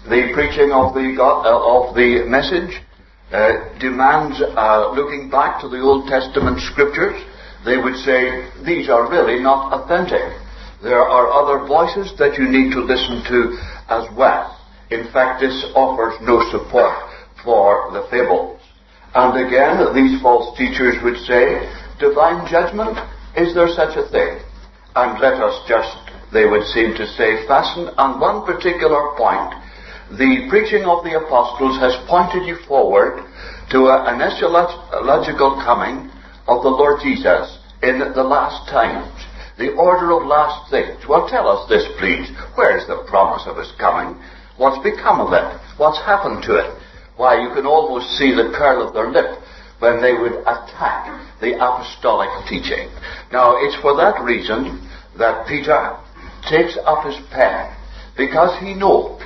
the preaching of the message demands looking back to the Old Testament scriptures, they would say these are really not authentic. There are other voices that you need to listen to as well. In fact, this offers no support for the fables. And again, these false teachers would say, divine judgment, is there such a thing? And let us just, they would seem to say, fasten on one particular point. The preaching of the apostles has pointed you forward to an eschatological coming of the Lord Jesus in the last times. The order of last things. Well, tell us this, please. Where's the promise of his coming? What's become of it? What's happened to it? Why, you can almost see the curl of their lip when they would attack the apostolic teaching. Now, it's for that reason that Peter takes up his pen, because he knows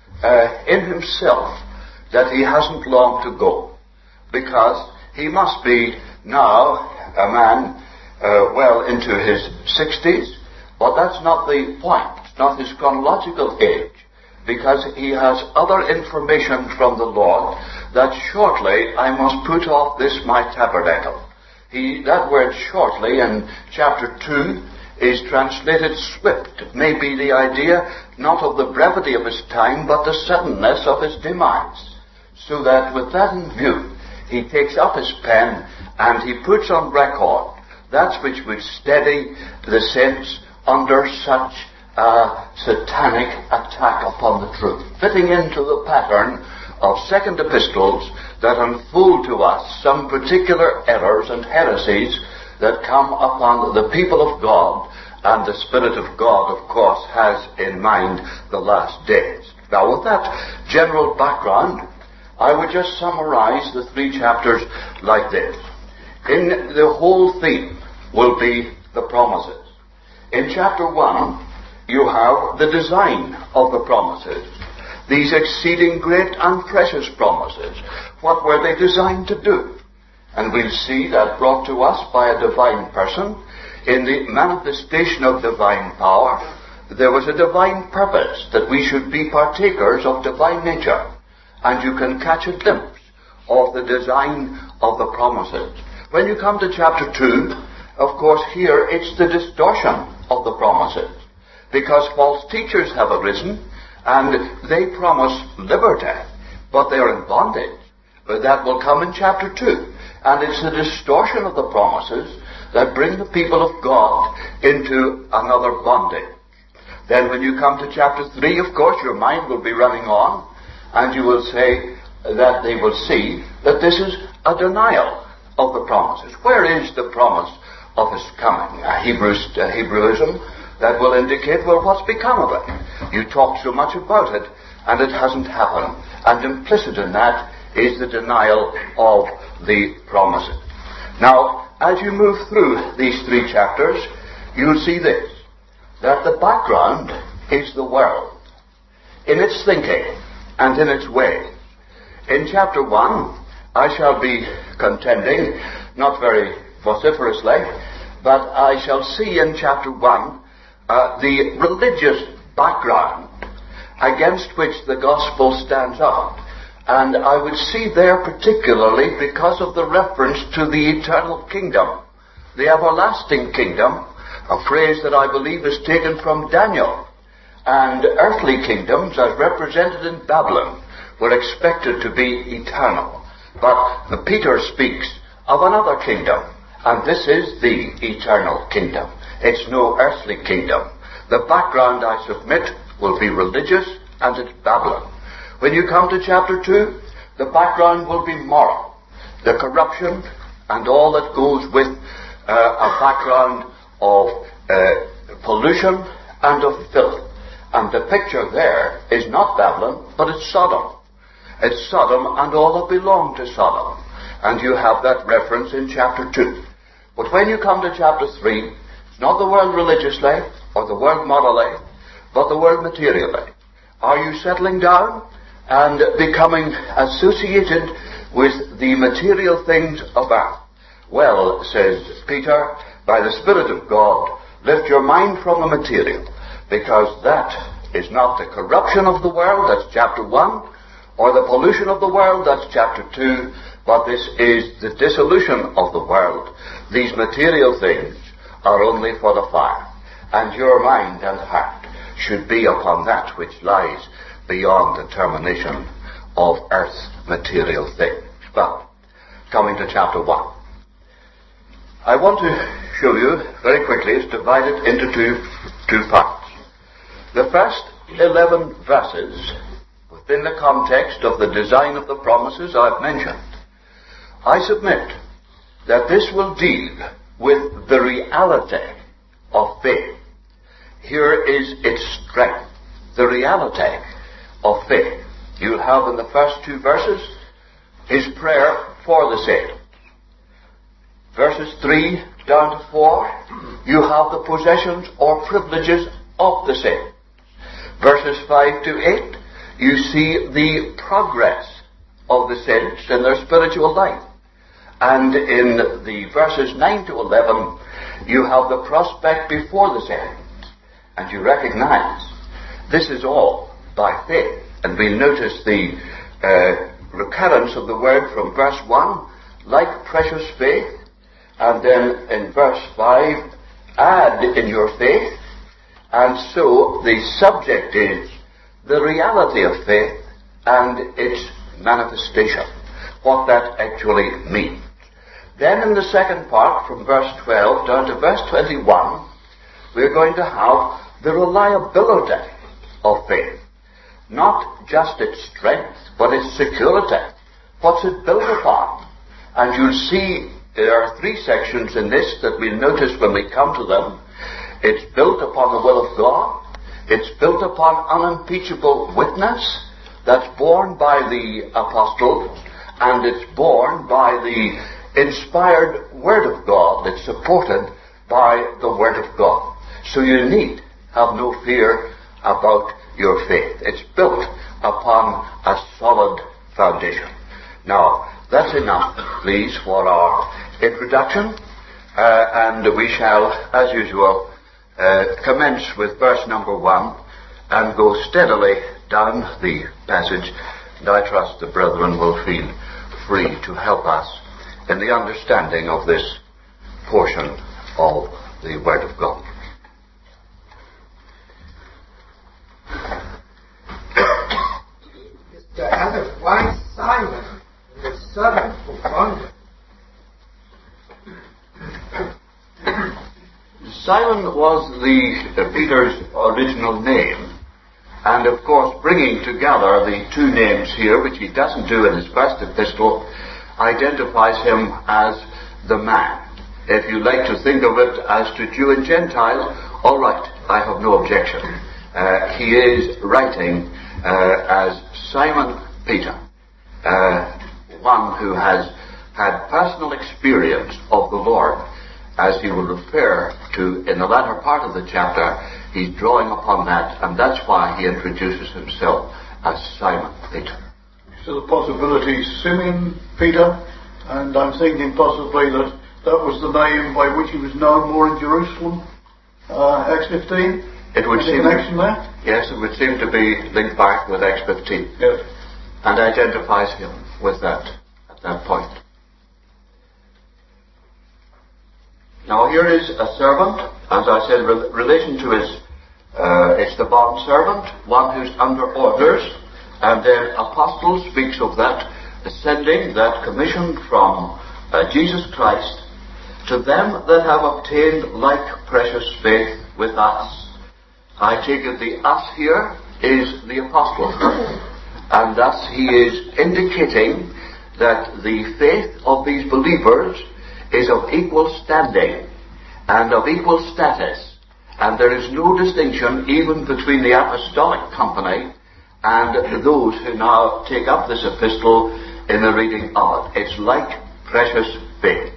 in himself that he hasn't long to go, because he must be now a man well into his 60s, but that's not the point. It's not his chronological age, because he has other information from the Lord that shortly I must put off this my tabernacle. That word shortly in chapter 2 is translated swift. It may be the idea not of the brevity of his time, but the suddenness of his demise. So that with that in view, he takes up his pen and he puts on record that which would steady the saints under such a satanic attack upon the truth, fitting into the pattern of second epistles that unfold to us some particular errors and heresies that come upon the people of God, and the Spirit of God, of course, has in mind the last days. Now, with that general background, I would just summarize the 3 chapters like this. In the whole theme will be the promises. In chapter 1, you have the design of the promises. These exceeding great and precious promises. What were they designed to do? And we'll see that brought to us by a divine person, in the manifestation of divine power, there was a divine purpose that we should be partakers of divine nature. And you can catch a glimpse of the design of the promises. When you come to chapter 2, of course here it's the distortion of the promises. Because false teachers have arisen and they promise liberty, but they are in bondage. But that will come in chapter 2. And it's the distortion of the promises that bring the people of God into another bondage. Then when you come to chapter 3, of course, your mind will be running on, and you will say that they will see that this is a denial of the promises. Where is the promise of his coming? A Hebrewism that will indicate, well, what's become of it? You talk so much about it, and it hasn't happened. And implicit in that is the denial of the promises. Now, as you move through these 3 chapters, you'll see this, that the background is the world, in its thinking and in its ways. In chapter 1, I shall be contending, not very vociferously, but I shall see in chapter 1 the religious background against which the gospel stands out. And I would see there particularly because of the reference to the eternal kingdom, the everlasting kingdom, a phrase that I believe is taken from Daniel. And earthly kingdoms, as represented in Babylon, were expected to be eternal. But Peter speaks of another kingdom, and this is the eternal kingdom. It's no earthly kingdom. The background, I submit, will be religious, and it's Babylon. When you come to chapter 2, the background will be moral. The corruption and all that goes with a background of pollution and of filth. And the picture there is not Babylon, but it's Sodom. It's Sodom and all that belong to Sodom. And you have that reference in chapter 2. But when you come to chapter 3, it's not the world religiously or the world morally, but the world materially. Are you settling down and becoming associated with the material things of earth? Well, says Peter, by the Spirit of God, lift your mind from the material, because that is not the corruption of the world, that's chapter 1, or the pollution of the world, that's chapter 2, but this is the dissolution of the world. These material things are only for the fire, and your mind and heart should be upon that which lies beyond the termination of earth's material things. But, coming to chapter 1, I want to show you very quickly, it's divided into two parts. The first 11 verses, within the context of the design of the promises I've mentioned, I submit that this will deal with the reality of faith. Here is its strength, the reality of faith. You'll have in the first 2 verses his prayer for the saints. Verses 3 down to 4, you have the possessions or privileges of the saints. Verses 5 to 8, you see the progress of the saints in their spiritual life. And in the verses 9 to 11, you have the prospect before the saints. And you recognize this is all by faith. And we notice the recurrence of the word from verse 1, like precious faith. And then in verse 5, add in your faith. And so the subject is the reality of faith and its manifestation, what that actually means. Then in the second part, from verse 12 down to verse 21, we're going to have the reliability of faith. Not just its strength, but its security. What's it built upon? And you'll see there are 3 sections in this that we'll notice when we come to them. It's built upon the will of God. It's built upon unimpeachable witness that's borne by the apostles, and it's borne by the inspired Word of God that's supported by the Word of God. So you need have no fear about your faith. It's built upon a solid foundation. Now, that's enough, please, for our introduction, and we shall, as usual, commence with verse number 1 and go steadily down the passage, and I trust the brethren will feel free to help us in the understanding of this portion of the Word of God. And of wise Simon, the servant of wonder. Simon was Peter's original name, and of course bringing together the 2 names here, which he doesn't do in his first epistle, identifies him as the man. If you like to think of it as to Jew and Gentile, all right, I have no objection. He is writing as Simon Peter, one who has had personal experience of the Lord, as he will refer to in the latter part of the chapter. He's drawing upon that, and that's why he introduces himself as Simon Peter. So the possibility Simeon Peter, and I'm thinking possibly that was the name by which he was known more in Jerusalem. Acts 15. It would seem connection there. Yes, it would seem to be linked back with Acts 15. Yes. And identifies him with that at that point. Now here is a servant, as I said, relation to his, it's the bond servant, one who's under orders, and then apostle speaks of that, ascending, that commission from Jesus Christ, to them that have obtained like precious faith with us. I take it the us here is the apostle, and thus he is indicating that the faith of these believers is of equal standing and of equal status, and there is no distinction even between the apostolic company and those who now take up this epistle in the reading of it. It's like precious faith.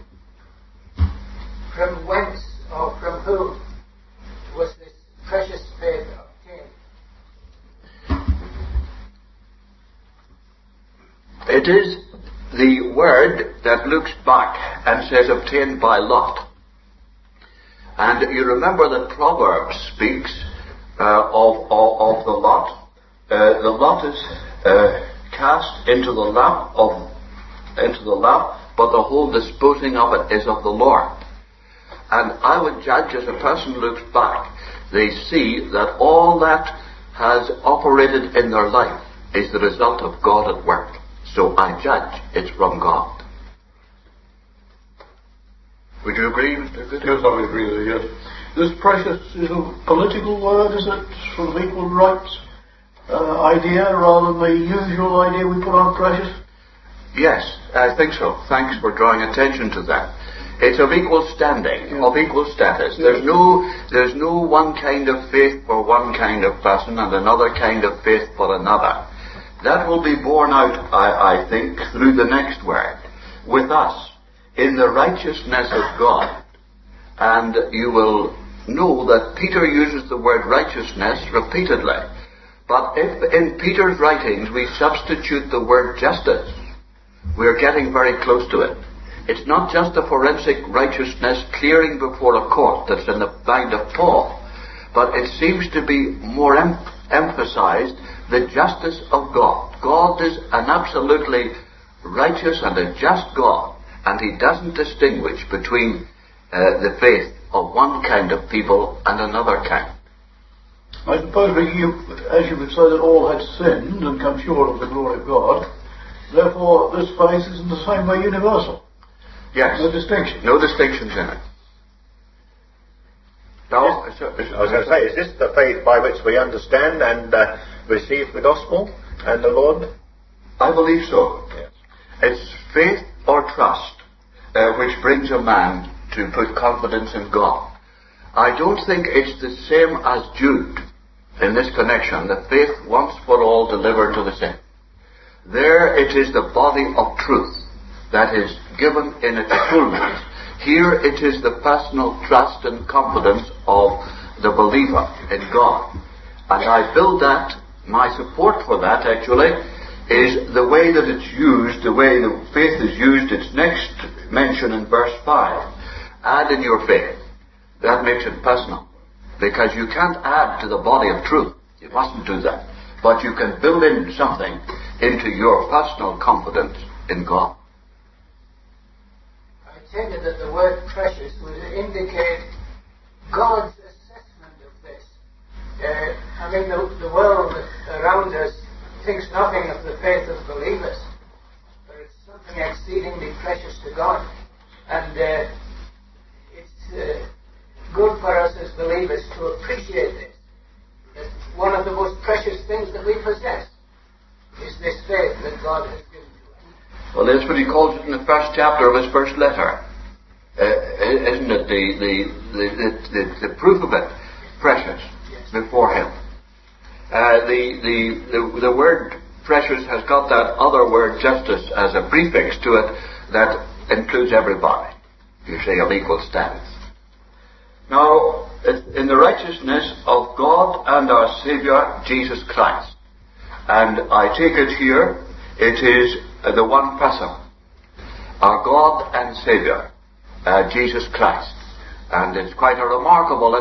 From whence or from whom was this precious faith obtained? It is the word that looks back and says obtained by lot. And you remember that Proverbs speaks of the lot. The lot is cast into the lap, but the whole disposing of it is of the Lord. And I would judge, as a person looks back, they see that all that has operated in their life is the result of God at work. So I judge it's from God. Would you agree, Mr. Good? Yes, I would agree with you, yes. This precious is a political word, is it? Sort of equal rights idea rather than the usual idea we put on precious? Yes, I think so. Thanks for drawing attention to that. It's of equal standing, of equal status. There's no one kind of faith for one kind of person and another kind of faith for another. That will be borne out, I think, through the next word. With us, in the righteousness of God. And you will know that Peter uses the word righteousness repeatedly. But if in Peter's writings we substitute the word justice, we're getting very close to it. It's not just a forensic righteousness clearing before a court that's in the mind of Paul, but it seems to be more emphasized the justice of God. God is an absolutely righteous and a just God, and he doesn't distinguish between the faith of one kind of people and another kind. I suppose, as you would say, that all had sinned and come short of the glory of God, therefore this faith is in the same way universal. Yes. No distinction. No distinctions in it. Now, I was going to say, is this the faith by which we understand and receive the gospel and the Lord? I believe so. Yes. It's faith or trust which brings a man to put confidence in God. I don't think it's the same as Jude in this connection, the faith once for all delivered to the saints. There it is the body of truth that is given in its fullness. Here it is the personal trust and confidence of the believer in God. And I build that, my support for that actually, is the way that it's used, the way the faith is used, its next mention in verse 5. Add in your faith. That makes it personal. Because you can't add to the body of truth. You mustn't do that. But you can build in something into your personal confidence in God. I take it that the word precious would indicate God's assessment of this. The world around us thinks nothing of the faith of believers, but it's something exceedingly precious to God. And it's good for us as believers to appreciate this. That one of the most precious things that we possess is this faith that God has given to us. Well, that's what he calls it in the first chapter of his first letter. Isn't it? The proof of it, precious, before him. The word precious has got that other word justice as a prefix to it that includes everybody. You say of equal status. Now, in the righteousness of God and our Saviour, Jesus Christ. And I take it here, it is the one person. Our God and Saviour, Jesus Christ. And it's quite a remarkable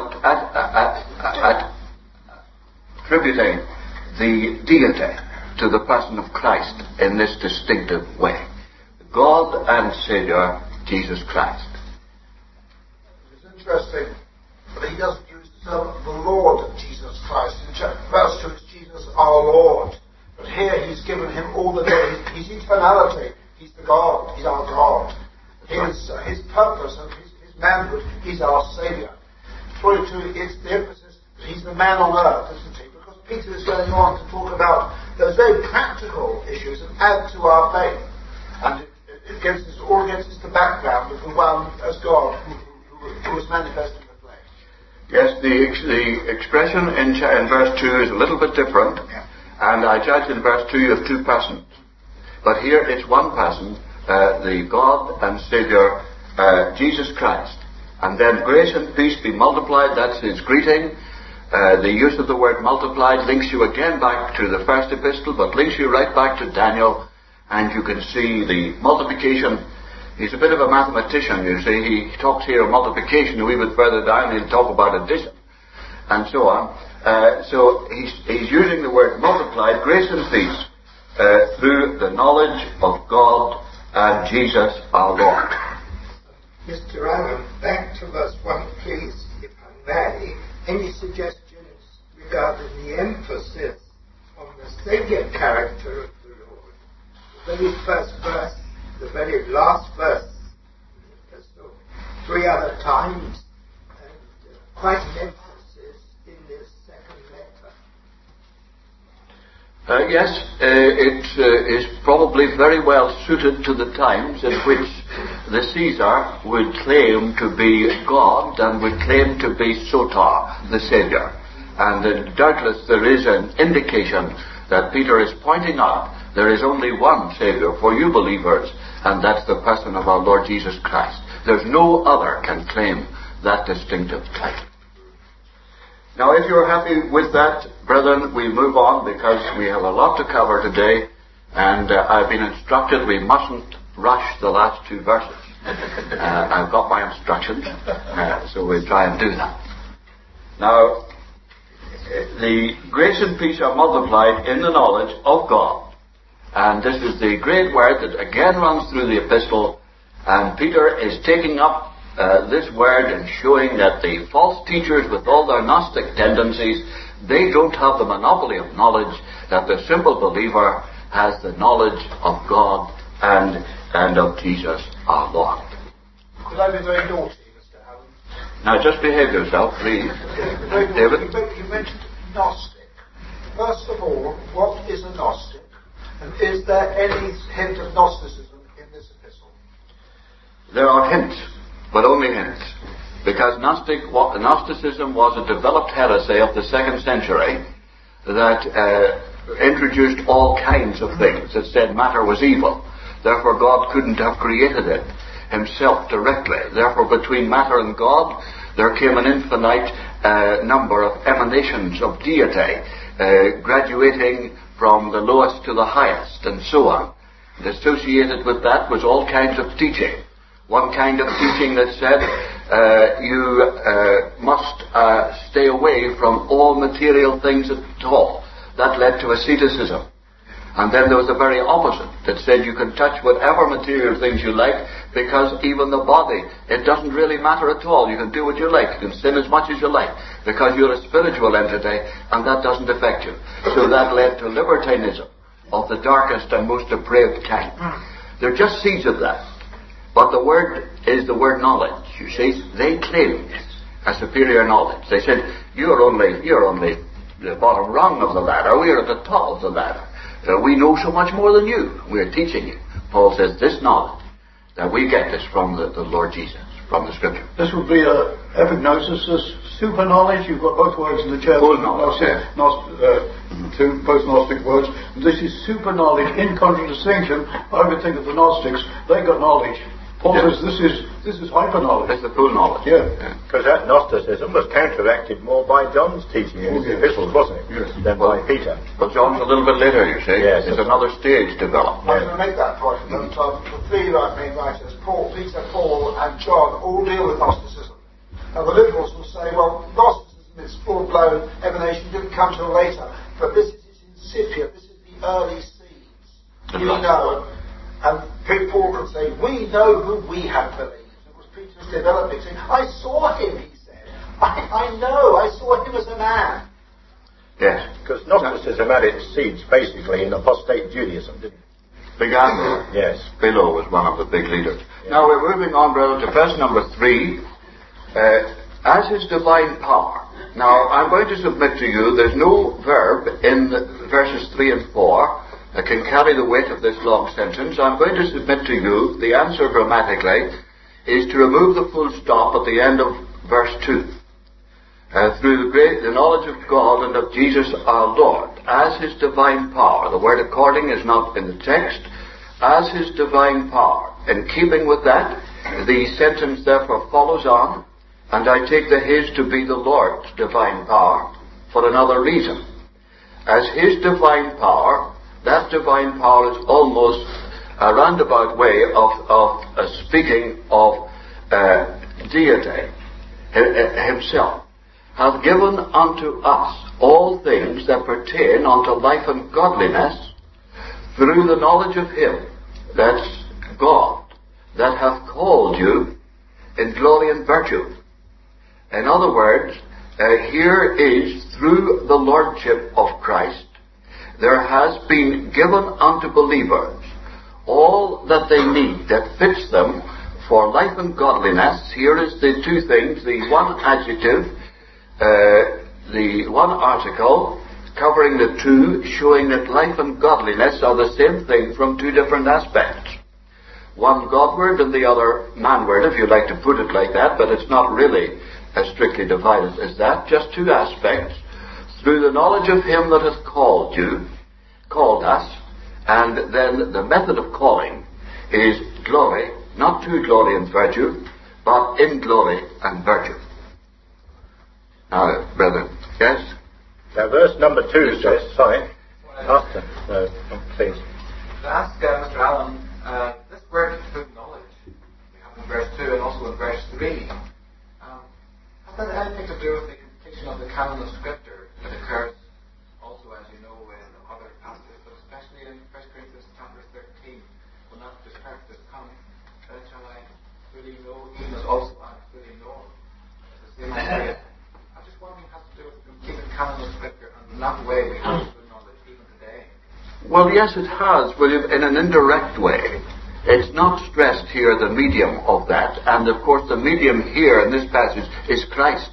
attributing the deity to the person of Christ in this distinctive way. God and Saviour, Jesus Christ. It's interesting that he doesn't use the term the Lord Jesus Christ. In verse 2 it's Jesus our Lord. But here he's given him all the day. His eternality. He's the God. He's our God. His purpose and his manhood. He's our Saviour. Through to it's the emphasis that he's the man on earth, isn't he? Because Peter is going on to talk about those very practical issues that add to our faith. And it gives us all against the background of the one as God who was manifest in the flesh. Yes, the expression in verse 2 is a little bit different, and I judge in verse 2 you have two persons. But here it's one person, the God and Saviour, Jesus Christ. And then grace and peace be multiplied, that's his greeting. The use of the word multiplied links you again back to the first epistle, but links you right back to Daniel, and you can see the multiplication. He's a bit of a mathematician, you see. He talks here of multiplication, a wee bit further down he'll talk about addition. and so on. So he's using the word multiplied, grace and peace, through the knowledge of God and Jesus our Lord. Mr. Allen, back to verse 1, please, if I may. Any suggestions regarding the emphasis on the Saviour character of the Lord? The very first verse, the very last verse, so 3 other times, and quite an emphasis in this second letter. Yes, it is probably very well suited to the times in which the Caesar would claim to be God and would claim to be Soter, the Saviour. And doubtless there is an indication that Peter is pointing out there is only one Saviour for you believers, and that's the person of our Lord Jesus Christ. There's no other can claim that distinctive title. Now, if you're happy with that, brethren, we move on because we have a lot to cover today, and I've been instructed we mustn't rush the last 2 verses. I've got my instructions, so we'll try and do that. Now, the grace and peace are multiplied in the knowledge of God, and this is the great word that again runs through the epistle, and Peter is taking up this word and showing that the false teachers with all their Gnostic tendencies, they don't have the monopoly of knowledge, that the simple believer has the knowledge of God and of Jesus our Lord. Could I be very naughty, Mr. Allen? Now just behave yourself, please. David? You mentioned Gnostic. First of all, what is a Gnostic? And is there any hint of Gnosticism in this epistle? There are hints, but only hints. Because Gnosticism was a developed heresy of the 2nd century that introduced all kinds of things. It said matter was evil. Therefore God couldn't have created it himself directly. Therefore between matter and God there came an infinite number of emanations of deity, graduating from the lowest to the highest, and so on. And associated with that was all kinds of teaching. One kind of teaching that said you must stay away from all material things at all. That led to asceticism. And then there was the very opposite that said you can touch whatever material things you like, because even the body, it doesn't really matter at all. You can do what you like. You can sin as much as you like, because you're a spiritual entity and that doesn't affect you. So that led to libertinism of the darkest and most depraved kind. There are just seeds of that. But the word is the word knowledge. You see, they claimed a superior knowledge. They said, you're only the bottom rung of the ladder. We're at the top of the ladder. We know so much more than you. We're teaching you. Paul says this knowledge, that we get this from the Lord Jesus, from the Scripture. This would be epignosis, super knowledge. You've got both words in the church. Full knowledge, Two both Gnostic words. This is super knowledge in contradistinction. I would think of the Gnostics. They got knowledge. Paul says this is hyper knowledge. It's the full knowledge. Yeah. Because that Gnosticism was counteracted more by John's teaching in his epistles, wasn't it? Yes. Than by Peter. But John's a little bit later, you see. Yes. It's another stage developed. I'm going to make that point. The 3 right-wing writers, Peter, Paul, and John, all deal with Gnosticism. Now the liberals will say, well, Gnosticism is full-blown emanation, didn't come till later. But this is its incipient, this is the early seeds. You know. And Paul could say, we know who we have believed. It was Peter's developing, saying, I saw him, he said. I know, I saw him as a man. Yes. Because Gnosticism had its seeds basically in apostate Judaism, didn't it? Began there. Yes. Philo was one of the big leaders. Now we're moving on, brother, to verse number 3. As his divine power. Now I'm going to submit to you, there's no verb in verses 3 and 4 that can carry the weight of this long sentence. I'm going to submit to you, the answer grammatically is to remove the full stop at the end of verse 2. Through the knowledge of God and of Jesus our Lord, as his divine power. The word according is not in the text. As his divine power. In keeping with that, the sentence therefore follows on, and I take the his to be the Lord's divine power for another reason. As his divine power, that divine power is almost a roundabout way of speaking of deity himself. hath given unto us all things that pertain unto life and godliness, through the knowledge of him, that's God, that hath called you in glory and virtue. In other words, here is, through the Lordship of Christ, there has been given unto believers all that they need that fits them for life and godliness. Here is the two things, the one adjective, the one article, covering the two, showing that life and godliness are the same thing from two different aspects. One Godward and the other manward, if you like to put it like that, but it's not really as strictly divided as that. Just two aspects. Through the knowledge of him that hath called us, and then the method of calling is glory, not to glory and virtue, but in glory and virtue. Now, brethren, yes? Now, verse number 2 says, sorry, after, no, please. To ask Mr. Allen, this word to knowledge, we have in verse 2 and also in verse 3, has that anything to do with the completion of the canon of Scripture that occurs also, as you know, in other passages, but especially in 1 Corinthians chapter 13, when that describes this coming, then shall I fully know, even as also I am fully known. The same idea. I'm just wondering how to do with the completed canon of Scripture, and in that way we have good knowledge even today. Well, yes, it has, William, in an indirect way. It's not stressed here, the medium of that. And, of course, the medium here in this passage is Christ,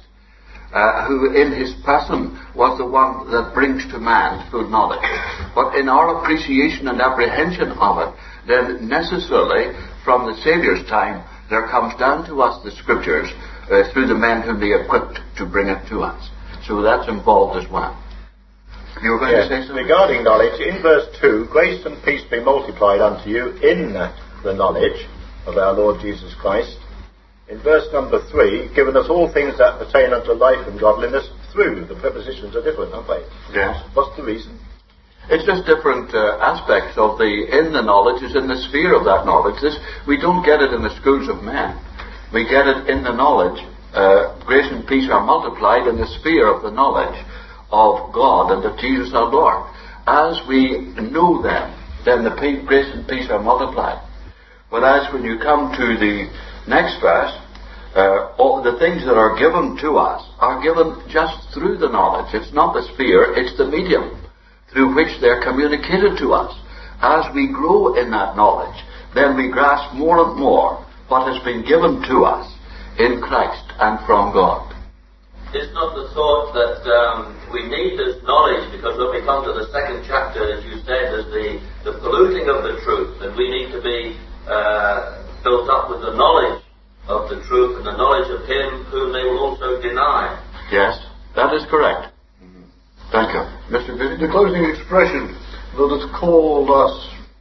who in his person was the one that brings to man full knowledge. But in our appreciation and apprehension of it, then necessarily from the Saviour's time, there comes down to us the Scriptures through the men whom they equipped to bring it to us. So that's involved as well. You were going to say something? Regarding knowledge, in verse 2, grace and peace be multiplied unto you in the knowledge of our Lord Jesus Christ. In verse number 3, given us all things that pertain unto life and godliness through. The prepositions are different, aren't they? Yes. What's the reason? It's just different aspects of in the knowledge is in the sphere of that knowledge. We don't get it in the schools of men. We get it in the knowledge. Grace and peace are multiplied in the sphere of the knowledge of God and of Jesus our Lord. As we know them, then the grace and peace are multiplied. Whereas when you come to the next verse, all the things that are given to us are given just through the knowledge. It's not the sphere, it's the medium through which they're communicated to us. As we grow in that knowledge, then we grasp more and more what has been given to us in Christ and from God. It's not the thought that we need this knowledge, because when we come to the second chapter, as you said, there's the polluting of the truth, that we need to be built up with the knowledge of the truth and the knowledge of him whom they will also deny. Yes, that is correct. Thank you. Mr. Biddy? The closing expression that has called us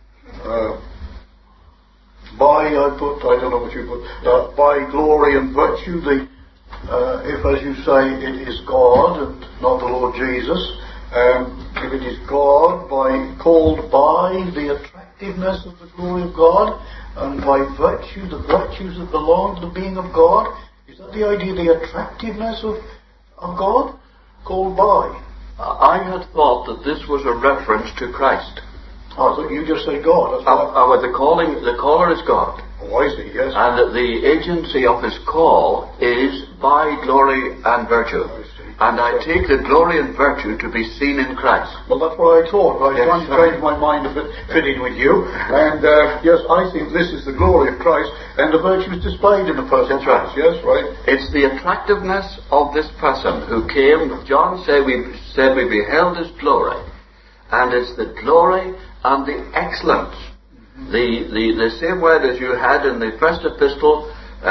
by, I don't know what you put, by glory and virtue, if, as you say, it is God and not the Lord Jesus, if it is God, called by the attractiveness of the glory of God, and by virtue, the virtues that belong to the being of God, is that the idea, the attractiveness of God? Called by. I had thought that this was a reference to Christ. Oh, I thought you just said God. The caller is God. Oh, I see, yes. And the agency of his call is by glory and virtue. I see. And I take the glory and virtue to be seen in Christ. Well, that's what I thought. I was trying to change my mind to fit in with you. And yes, I think this is the glory of Christ, and the virtue is displayed in the person. That's right. Yes, right. It's the attractiveness of this person who came. John said we beheld his glory. And it's the glory and the excellence. The same word as you had in the first epistle,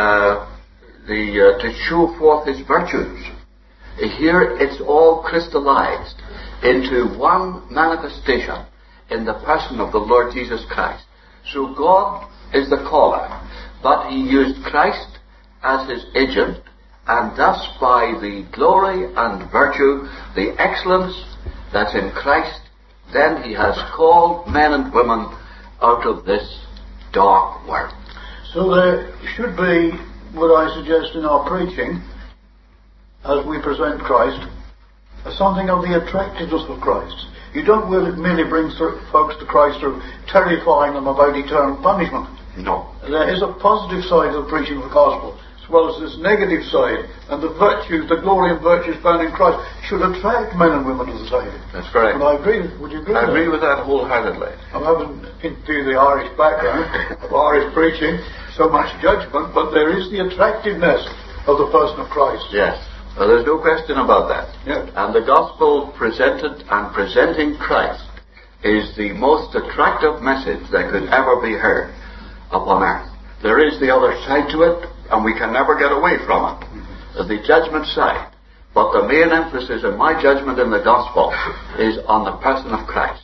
to show forth his virtues. Here it's all crystallized into one manifestation in the person of the Lord Jesus Christ. So God is the caller, but he used Christ as his agent, and thus by the glory and virtue, the excellence that's in Christ, then he has called men and women out of this dark world. So there should be, what I suggest in our preaching, as we present Christ, something of the attractiveness of Christ. You don't merely bring folks to Christ through terrifying them about eternal punishment. No. There is a positive side of the preaching of the gospel, as well as this negative side, and the virtues, the glory and virtues found in Christ should attract men and women to the Saviour. That's correct. And I agree. Would you agree? I agree with that wholeheartedly. I haven't into the Irish background of Irish preaching, so much judgment, but there is the attractiveness of the person of Christ. Yes. Well, there's no question about that. Yeah. And the gospel presented and presenting Christ is the most attractive message that could ever be heard upon earth. There is the other side to it, and we can never get away from it. The judgment side. But the main emphasis in my judgment in the gospel is on the person of Christ.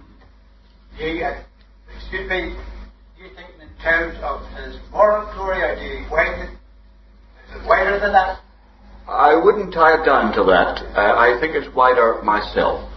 Excuse me, do you think in terms of his moral glory, or do you widen it? Is it wider than that? I wouldn't tie it down to that. I think it's wider myself.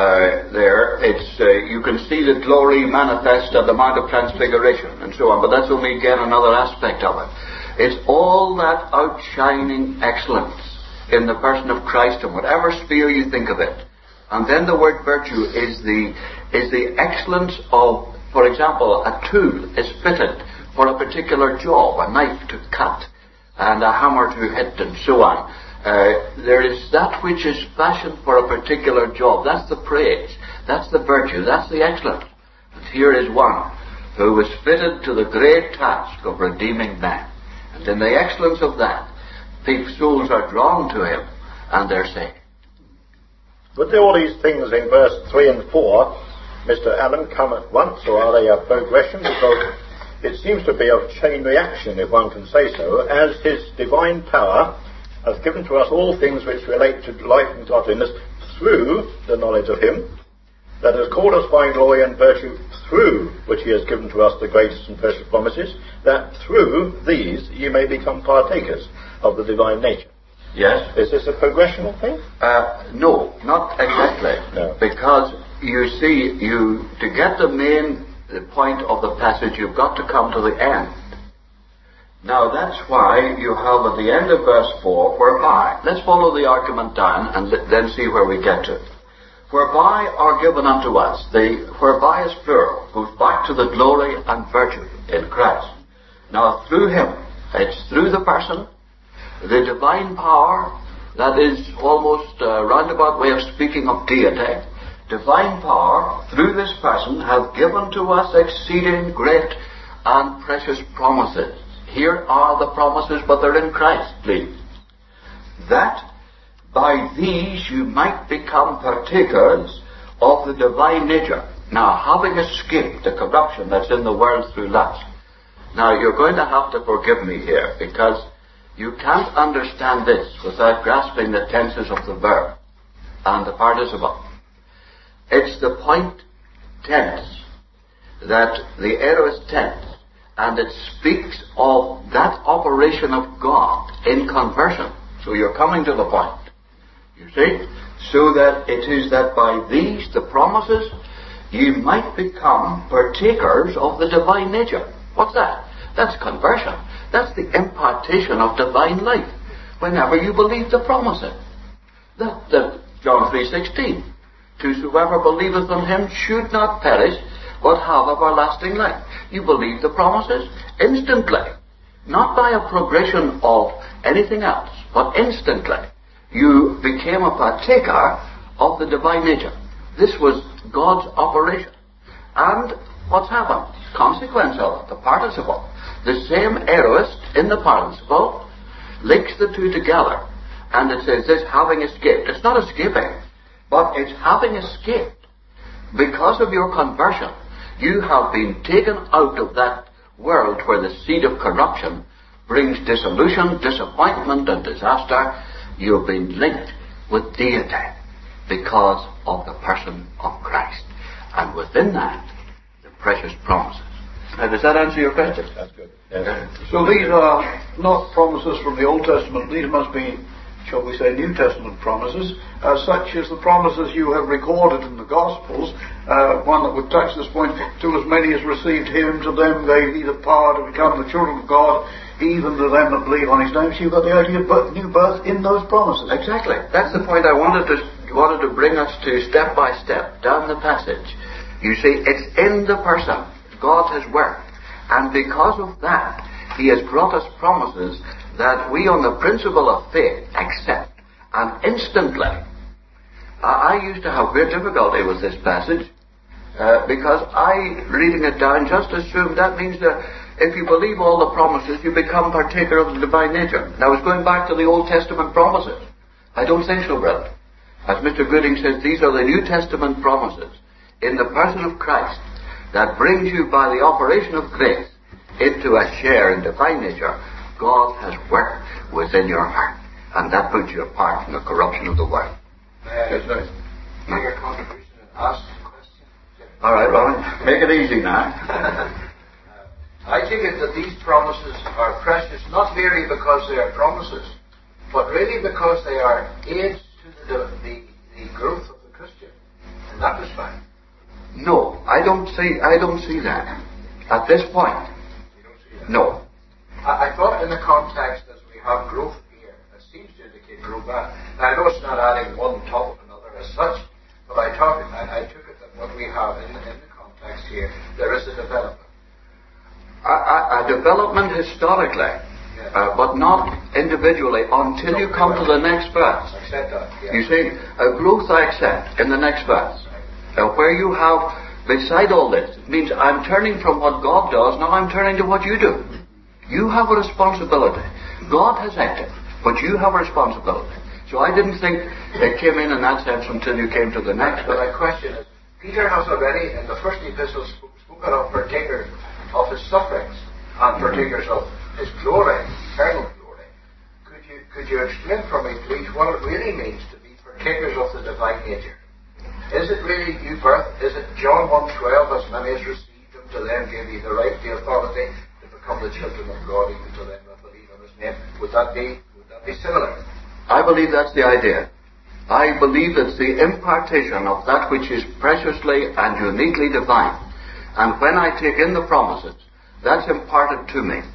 You can see the glory manifest at the Mount of Transfiguration and so on, but that's only again another aspect of it. It's all that outshining excellence in the person of Christ in whatever sphere you think of it. And then the word virtue is the excellence of, for example, a tool is fitted for a particular job, a knife to cut and a hammer to hit and so on. There is that which is fashioned for a particular job. That's the praise. That's the virtue. That's the excellence. And here is one who was fitted to the great task of redeeming man. And in the excellence of that, people's souls are drawn to him and they're saved. Would all these things in verse 3 and 4, Mr. Allen, come at once, or are they a progression? Because it seems to be a chain reaction, if one can say so, as his divine power has given to us all things which relate to life and godliness through the knowledge of him, that has called us by glory and virtue, through which he has given to us the greatest and precious promises, that through these ye may become partakers of the divine nature. Yes. Is this a progressional thing? No, not exactly. No. Because you see, to get the main point of the passage, you've got to come to the end. Now that's why you have at the end of verse 4, whereby, let's follow the argument down and then see where we get to it. Whereby are given unto us, whereby is plural, goes back to the glory and virtue in Christ. Now through him, it's through the person, the divine power, that is almost a roundabout way of speaking of deity, divine power through this person hath given to us exceeding great and precious promises. Here are the promises, but they're in Christ, please. That by these you might become partakers of the divine nature. Now, having escaped the corruption that's in the world through lust. Now, you're going to have to forgive me here, because you can't understand this without grasping the tenses of the verb and the participle. It's the point tense, that the aorist tense, and it speaks of that operation of God in conversion. So you're coming to the point. You see? So that it is that by these, the promises, ye might become partakers of the divine nature. What's that? That's conversion. That's the impartation of divine life. Whenever you believe the promises. That John 3:16. Whosoever believeth on him should not perish, but have everlasting life. You believe the promises instantly. Not by a progression of anything else, but instantly. You became a partaker of the divine nature. This was God's operation. And what's happened? Consequence of it, the participle. The same aorist in the participle links the two together. And it says this, having escaped. It's not escaping, but it's having escaped. Because of your conversion, you have been taken out of that world where the seed of corruption brings dissolution, disappointment, and disaster. You've been linked with deity because of the person of Christ. And within that, the precious promises. Now, does that answer your question? That's good. Yeah. So these are not promises from the Old Testament. These must be, shall we say, New Testament promises, such as the promises you have recorded in the Gospels. One that would touch this point, to as many as received him, to them gave he the power to become the children of God, even to them that believe on his name. So you've got the idea of new birth in those promises. Exactly. That's the point I wanted to bring us to step by step down the passage. You see, it's in the person God has worked. And because of that, he has brought us promises that we on the principle of faith accept. And instantly, I used to have great difficulty with this passage because I, reading it down, just assumed that means that if you believe all the promises, you become partaker of the divine nature. Now, I was going back to the Old Testament promises. I don't think so, brother. As Mr. Gooding says, these are the New Testament promises in the person of Christ that brings you by the operation of grace into a share in divine nature. God has worked within your heart, and that puts you apart from the corruption of the world. Make a contribution and ask a question. All right, Robin, make it easy now. I take it that these promises are precious, not merely because they are promises, but really because they are aids to the growth of the Christian in that respect. No, I don't see that. At this point. You don't see that? No. I thought in the context as we have growth here, it seems to indicate growth. Now, I know it's not adding one top of another as such, but I took it that what we have in the context here, there is a development. A development historically, but not individually until you come to the next verse. I accept that. Yeah. You see, a growth I accept in the next verse. Where you have, beside all this, it means I'm turning from what God does, now I'm turning to what you do. You have a responsibility. God has acted, but you have a responsibility. So I didn't think it came in that sense until you came to the next But verse. my question is, Peter has already, in the first epistle, spoken of partakers of his sufferings and partakers of his glory, eternal glory. Could you explain for me, please, what it really means to be partakers of the divine nature? Is it really new birth? Is it John 1:12, as many as received him, to them gave he the right, the authority to become the children of God, even to them that believe on his name? Would that be similar? I believe that's the idea. I believe it's the impartation of that which is preciously and uniquely divine. And when I take in the promises, that's imparted to me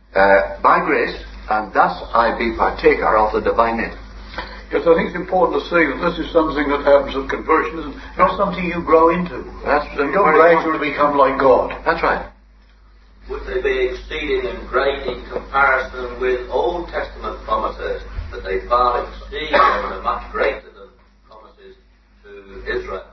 by grace, and thus I be partaker of the divine nature. Because I think it's important to see that this is something that happens at conversion, it's not something you grow into. You don't gradually become like God. That's right. Would they be exceeding and great in comparison with Old Testament promises, that they far exceed and are much greater than promises to Israel?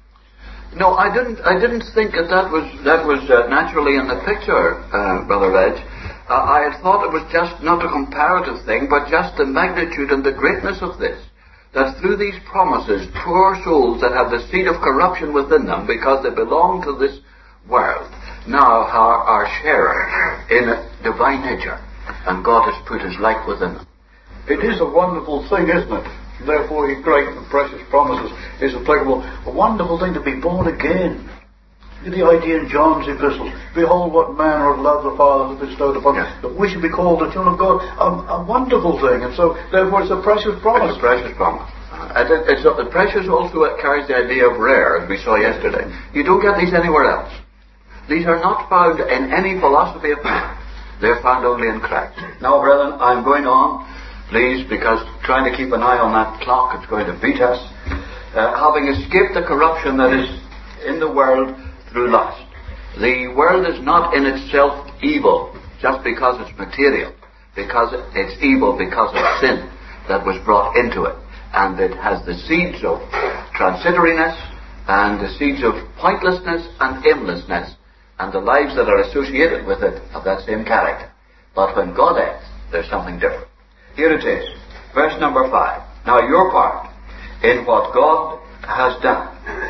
No, I didn't think that was naturally in the picture, Brother Reg. I had thought it was just not a comparative thing, but just the magnitude and the greatness of this. That through these promises, poor souls that have the seed of corruption within them, because they belong to this world, now are sharing in a divine nature, and God has put his life within them. It is a wonderful thing, isn't it? Therefore, his great and precious promises is applicable. A wonderful thing to be born again. The idea in John's epistles, behold what manner of love the Father has bestowed upon us, that we should be called the children of God. A wonderful thing, and so therefore it's a precious promise. It's a precious promise. It's precious also, it carries the idea of rare, as we saw yesterday. You don't get these anywhere else. These are not found in any philosophy of man. They're found only in Christ. Now, brethren, I'm going on, please, because trying to keep an eye on that clock, it's going to beat us. Having escaped the corruption that is in the world through lust. The world is not in itself evil just because it's material, because it's evil because of sin that was brought into it, and it has the seeds of transitoriness and the seeds of pointlessness and aimlessness and the lives that are associated with it of that same character. But when God acts, there's something different. Here it is, verse number 5. Now your part in what God has done.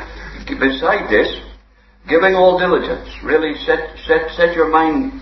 Beside this, giving all diligence, really set your mind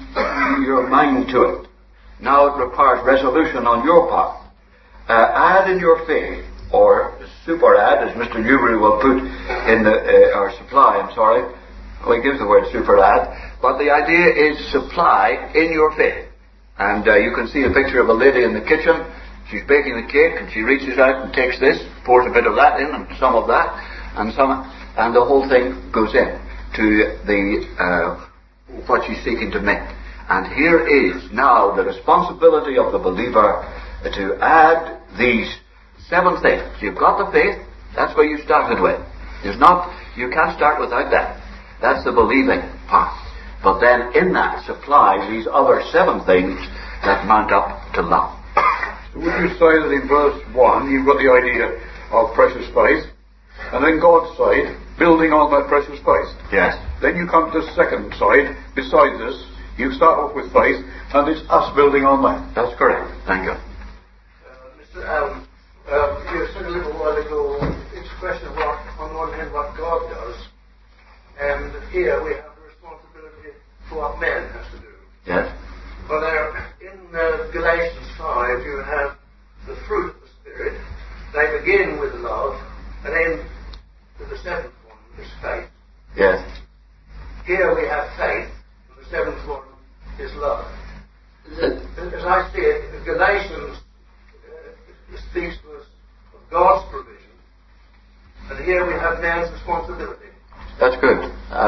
to it. Now it requires resolution on your part. Add in your faith, or super add, as Mr. Newbury will put in our supply, well, he gives the word super add, but the idea is supply in your faith. And you can see a picture of a lady in the kitchen. She's baking the cake, and she reaches out and takes this, pours a bit of that in, and some of that, and the whole thing goes in to the what she's seeking to make. And here is now the responsibility of the believer to add these 7 things. You've got the faith, that's where you started with. You can't start without that. That's the believing part. But then in that supply these other 7 things that mount up to love. So would you say that in verse 1 you've got the idea of precious faith, and then God's side, building on that precious faith? Yes. Then you come to the second side, beside this, you start off with faith, and it's us building on that. That's correct. Thank you. Mr. Allen, you said a little while ago, it's a question of what, on one hand, what God does, and here we have the responsibility for what man has to do. Yes. Well, in Galatians 5, you have the fruit of the Spirit. They begin with love, and end with the 7th one, is faith. Yes. Here we have faith, and the 7th one is love. As I see it, Galatians speaks to us of God's provision, and here we have man's responsibility. That's good.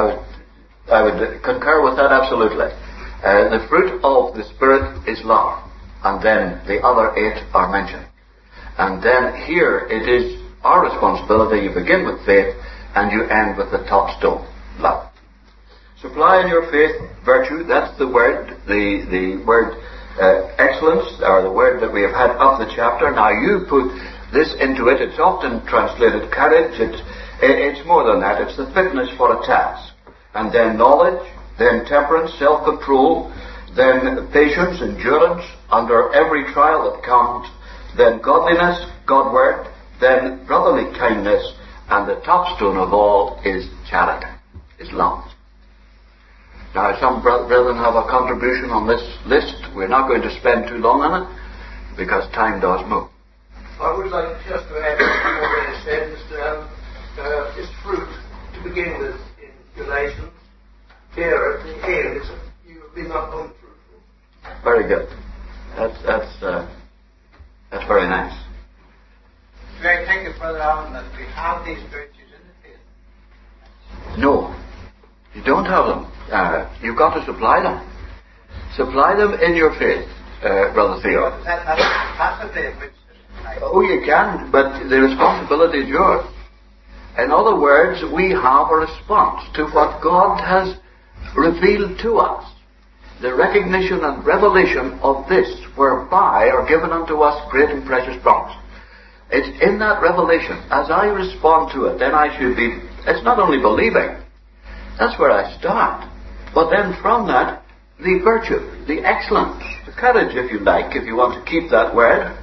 I would concur with that absolutely. The fruit of the Spirit is love, and then the other 8 are mentioned. And then here it is our responsibility. You begin with faith, and you end with the top stone, love. Supply in your faith virtue. That's the word. The word excellence, or the word that we have had up the chapter. Now you put this into it. It's often translated courage. It's more than that. It's the fitness for a task. And then knowledge, then temperance, self-control, then patience, endurance under every trial that comes, then godliness, God-word, then brotherly kindness, and the top stone of all is charity, is love. Now, some brethren have a contribution on this list. We're not going to spend too long on it, because time does move. I would like just to add what you already said, Mr. Allen, is fruit to begin with in Galatians. Here at the end, you have been not unfruitful. Very good. That's very nice. May I take it further on that we have these virtues in the faith? No, you don't have them. You've got to supply them. Supply them in your faith, Brother Theo. That's passively which Oh, you can, but the responsibility is yours. In other words, we have a response to what God has revealed to us. The recognition and revelation of this, whereby are given unto us great and precious promise. It's in that revelation. As I respond to it, then I should be, it's not only believing, that's where I start. But then from that, the virtue, the excellence, the courage, if you like, if you want to keep that word.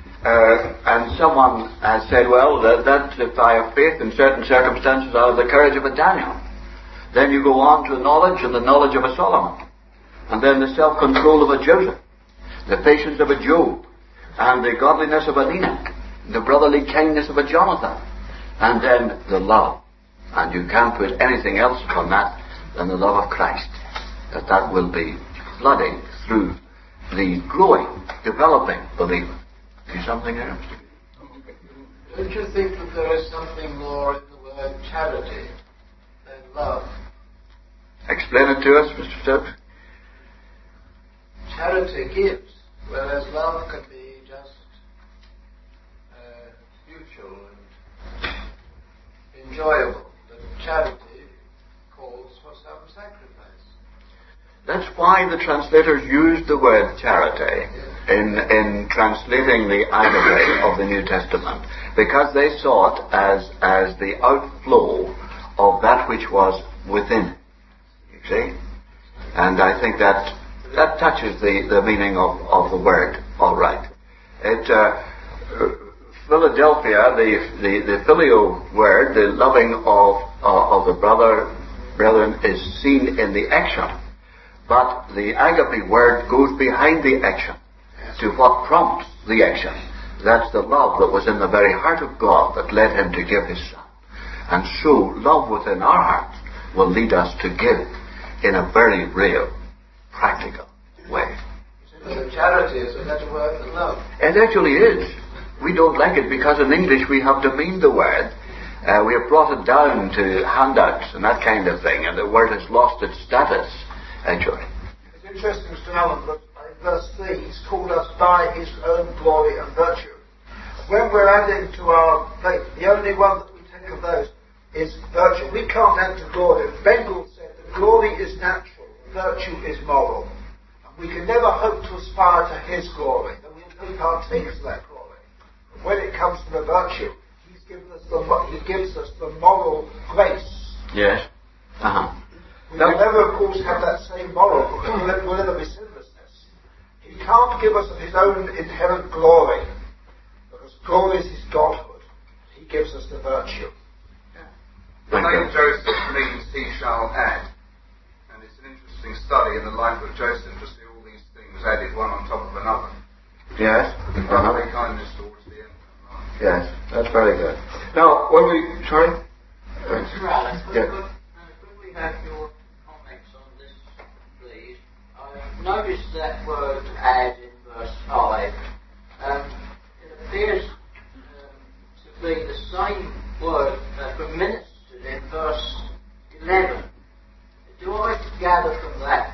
And someone has said, well, that if I have faith in certain circumstances, I have the courage of a Daniel. Then you go on to knowledge, and the knowledge of a Solomon. And then the self-control of a Joseph. The patience of a Job. And the godliness of an Enoch. The brotherly kindness of a Jonathan. And then the love. And you can't put anything else upon that than the love of Christ. That will be flooding through the growing, developing believer. See something there, Mr. Don't you think that there is something more in the word charity than love? Explain it to us, Mr. Stokes. Charity gives, whereas love can be just mutual and enjoyable. But charity calls for some sacrifice. That's why the translators used the word charity in translating the agape of the New Testament, because they saw it as the outflow of that which was within. You see? And I think that touches the meaning of the word all right. Philadelphia, the filio word, the loving of the brethren, is seen in the action. But the agape word goes behind the action to what prompts the action. That's the love that was in the very heart of God that led him to give his Son. And so, love within our hearts will lead us to give in a very real, practical way. So charity is a better word than love. It actually is. We don't like it because in English we have demeaned the word. We have brought it down to handouts and that kind of thing, and the word has lost its status, actually. interesting, Mr. Allen, that in verse 3 he's called us by his own glory and virtue. When we're adding to our faith, the only one that we take of those is virtue. We can't add to glory. Bengel said that glory is natural, virtue is moral. And we can never hope to aspire to his glory, that we will be partakers of that glory. But when it comes to the virtue, he gives us the moral grace. Yes. Uh-huh. We will never, of course, have that same moral, because we'll never be sinlessness. He can't give us of his own inherent glory, because glory is his godhood. He gives us the virtue. The name Joseph means he shall add. And it's an interesting study in the life of Joseph to see all these things added one on top of another. Yes. Brotherly kindness towards the end. Yes, that's very good. Now, when we... Sorry? When we have your comments on this, please, I noticed that word add in verse 5. It appears to be the same word that was ministered in verse 11. Do I gather from that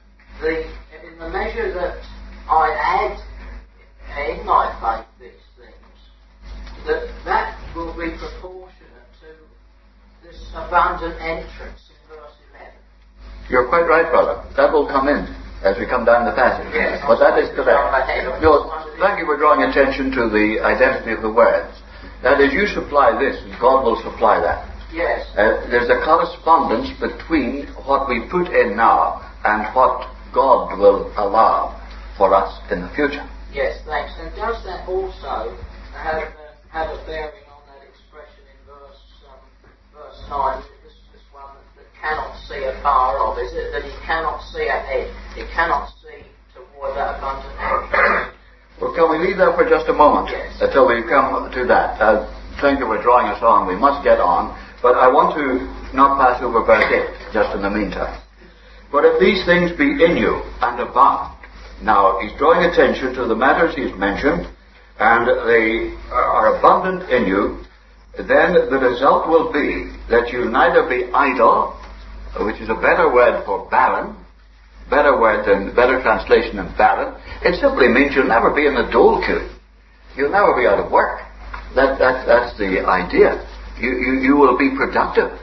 in the measure that I add in my faith these things, that will be proportionate to this abundant entrance in verse 11? You're quite right, brother. That will come in as we come down the passage. Yes. But that is correct. No, thank you for drawing attention to the identity of the words. That is, you supply this, and God will supply that. Yes. There's a correspondence between what we put in now and what God will allow for us in the future. Yes, thanks. And does that also have a bearing on that expression in verse 9? This one that cannot see afar off. Is it that he cannot see ahead? He cannot see toward that abundant entrance? Well, can we leave that for just a moment? Yes. Until we come to that. Thank you for drawing us on. We must get on. But I want to not pass over verse 8 just in the meantime. But if these things be in you and abound. Now, he's drawing attention to the matters he's mentioned, and they are abundant in you. Then the result will be that you'll neither be idle, which is a better word for barren, better translation than barren. It simply means you'll never be in a dole queue. You'll never be out of work. That's the idea. You will be productive.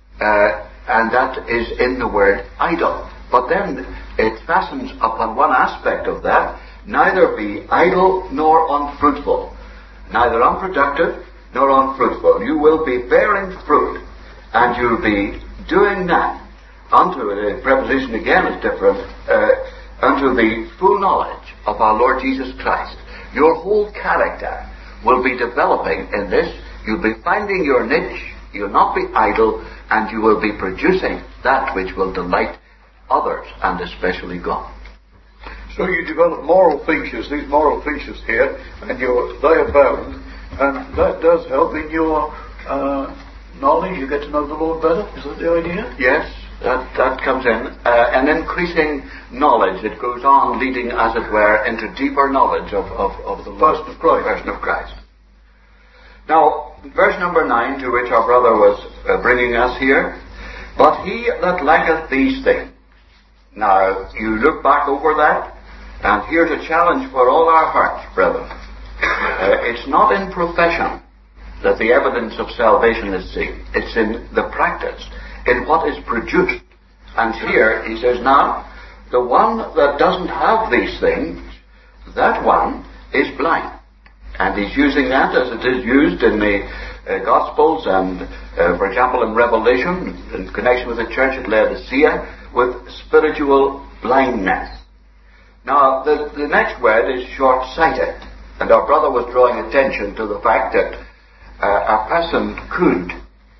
And that is in the word idle. But then it fastens upon one aspect of that. Neither be idle nor unfruitful. Neither unproductive nor unfruitful. You will be bearing fruit. And you'll be doing that unto, the preposition again is different, unto the full knowledge of our Lord Jesus Christ. Your whole character will be developing in this. You'll be finding your niche, you'll not be idle, and you will be producing that which will delight others, and especially God. So you develop moral features, these moral features here, and they abound, and that does help in your knowledge. You get to know the Lord better. Is that the idea? Yes, that comes in. An increasing knowledge that goes on, leading, as it were, into deeper knowledge of the person of Christ. Now, verse number 9, to which our brother was bringing us here. But he that lacketh these things. Now, you look back over that, and here's a challenge for all our hearts, brethren. It's not in profession that the evidence of salvation is seen. It's in the practice, in what is produced. And here, he says, now, the one that doesn't have these things, that one is blind. And he's using that as it is used in the Gospels and, for example, in Revelation, in connection with the church at Laodicea, with spiritual blindness. Now, the next word is short-sighted. And our brother was drawing attention to the fact that a person could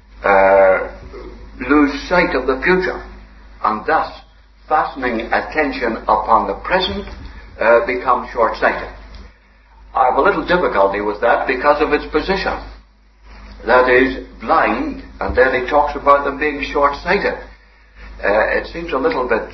lose sight of the future, and thus, fastening attention upon the present, become short-sighted. I have a little difficulty with that because of its position. That is, blind, and then he talks about them being short-sighted. It seems a little bit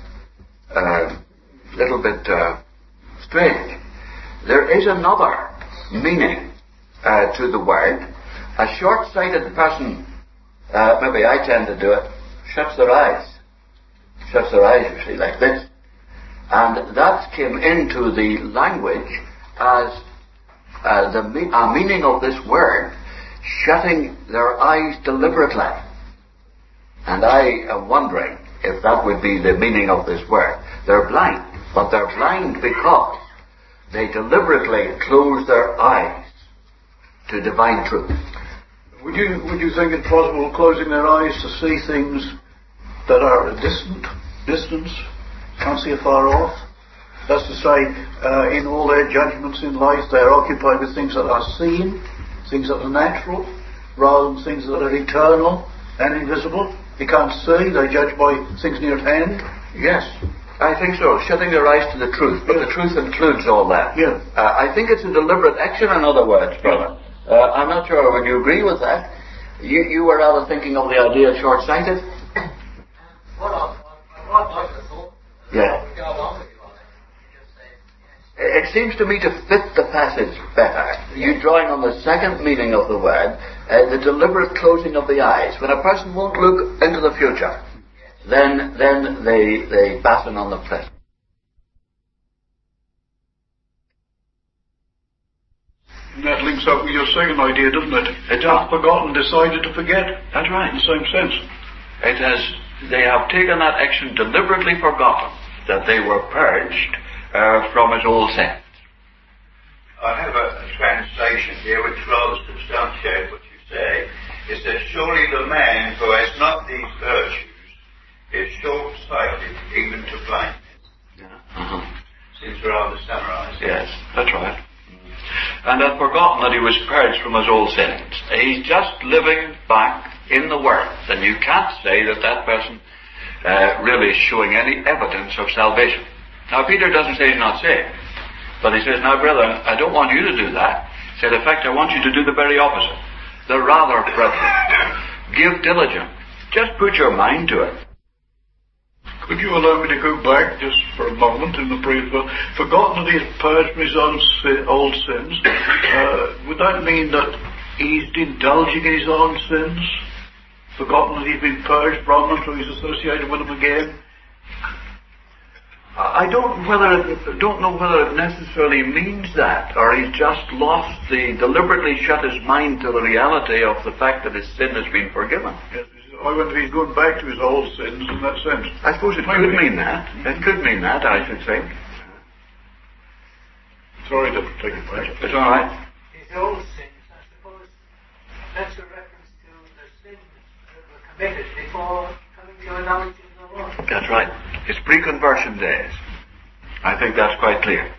strange. There is another meaning to the word. A short-sighted person, maybe I tend to do it, shuts their eyes. Shuts their eyes, you see, like this. And that came into the language as a meaning of this word, shutting their eyes deliberately. And I am wondering if that would be the meaning of this word. They're blind, but they're blind because they deliberately close their eyes to divine truth. Would you think it possible closing their eyes to see things that are at a distance, can't see afar off? That's to say, in all their judgments in life, they're occupied with things that are seen, things that are natural, rather than things that are eternal and invisible. They can't see, they judge by things near at hand. Yes, I think so. Shutting their eyes to the truth, but the truth includes all that. Yeah. I think it's a deliberate action, in other words, brother. I'm not sure would you agree with that. You were rather thinking of the idea short-sighted. Yeah. It seems to me to fit the passage better. You're drawing on the second meaning of the word, the deliberate closing of the eyes. When a person won't look into the future, then they batten on the present. That links up with your second idea, doesn't it? It does. Forgotten, decided to forget. That's right. In the same sense. It has. They have taken that action, deliberately forgotten that they were purged from his old sins. I have a translation here which rather substantiates what you say. It says, surely the man who has not these virtues is short-sighted even to blindness. Yeah. Seems rather summarised. Yes, that's right. And had forgotten that he was purged from his old sins. He's just living back in the world, and you can't say that that person really is showing any evidence of salvation. Now, Peter doesn't say he's not saved, but he says, now, brethren, I don't want you to do that. He said, in fact, I want you to do the very opposite. The rather, brethren, give diligence. Just put your mind to it. Could you allow me to go back just for a moment in the brief? Forgotten that he's purged from his old sins. Would that mean that he's indulging in his own sins? Forgotten that he's been purged from them, so he's associated with them again? I don't know whether it necessarily means that, or he's just deliberately shut his mind to the reality of the fact that his sin has been forgiven. Yes. I wonder if he's going back to his old sins in that sense. I suppose it could mean that. It could mean that, I should think. Sorry to take it back. It's all right. His old sins, I suppose, that's a reference to the sins that were committed before coming to a knowledge of the Lord. That's right. His pre-conversion days. I think that's quite clear.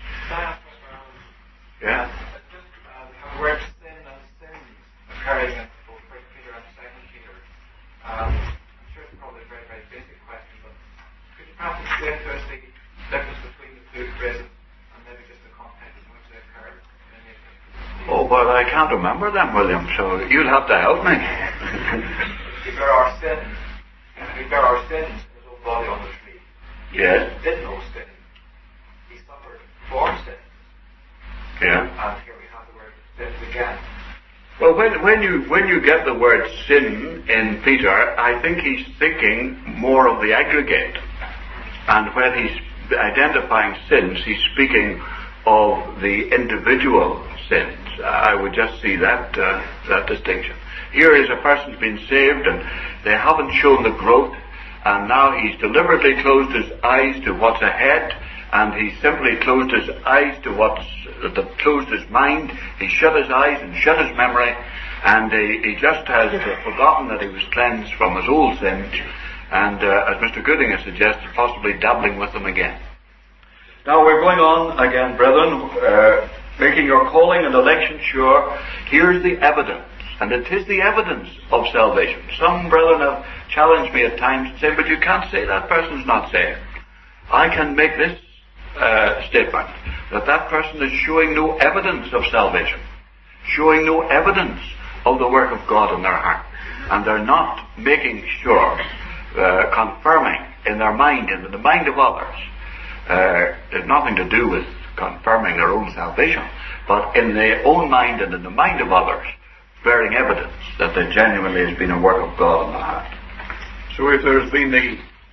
Yeah? The word sin and sins occurring in both 1 Peter and 2 Peter. I'm sure it's probably a very, very basic question, but could you perhaps explain to us the difference between the two phrases and maybe just the context in which they occurred? Oh, well, I can't remember them, William, so you'll have to help me. We bear our sins. We bear our sins in his own body on the tree. Yes. He did no sin. He suffered for sin. Yeah. And here we have the word sins again. Well, when you get the word sin in Peter, I think he's thinking more of the aggregate. And when he's identifying sins, he's speaking of the individual sins. I would just see that distinction. Here is a person's been saved and they haven't shown the growth, and now he's deliberately closed his eyes to what's ahead, and he simply closed his eyes to closed his mind. He shut his eyes and shut his memory, and he just has forgotten that he was cleansed from his old sins, and as Mr. Gooding has suggested, possibly dabbling with them again. Now we're going on again, brethren, making your calling and election sure. Here's the evidence, and it is the evidence of salvation. Some brethren have challenged me at times and said, but you can't say that person's not saved. I can make this statement, that person is showing no evidence of salvation, showing no evidence of the work of God in their heart, and they're not making sure, confirming in their mind and in the mind of others. There's nothing to do with confirming their own salvation, but in their own mind and in the mind of others, bearing evidence that there genuinely has been a work of God in their heart. So if there's been the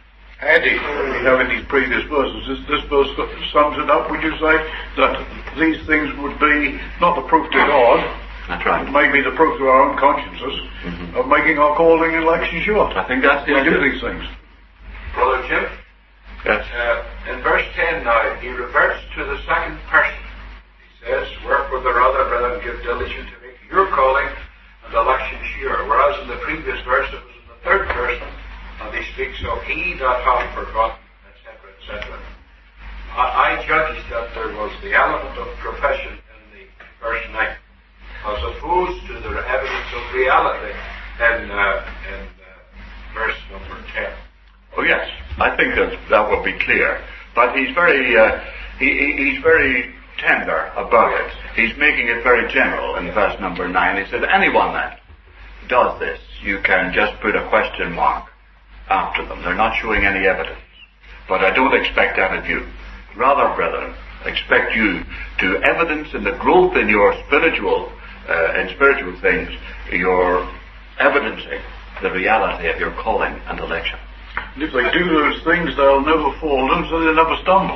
Andy, we have in these previous verses, this verse sums it up, would you say, that these things would be not the proof to God, that's right, maybe the proof to our own consciences, of making our calling and election sure. I think that's the we idea. do these things. Brother Jim? Yes. In verse 10 now, he reverts to the second person. He says, wherefore the rather, brethren, give diligence to make your calling and election sure. Whereas in the previous verse it was in the third person, and he speaks of he that hath forgotten, etc., etc. I judged that there was the element of profession in the verse 9, as opposed to the evidence of reality in verse number 10. Oh yes, I think that will be clear. But he's very he's very tender about it. He's making it very general in verse number 9. He said, anyone that does this, you can just put a question mark after them. They're not showing any evidence. But I don't expect that of you. Rather, brethren, expect you to evidence in the growth in your spiritual things, your evidencing the reality of your calling and election. And if they do those things, they'll never fall, so they'll never stumble.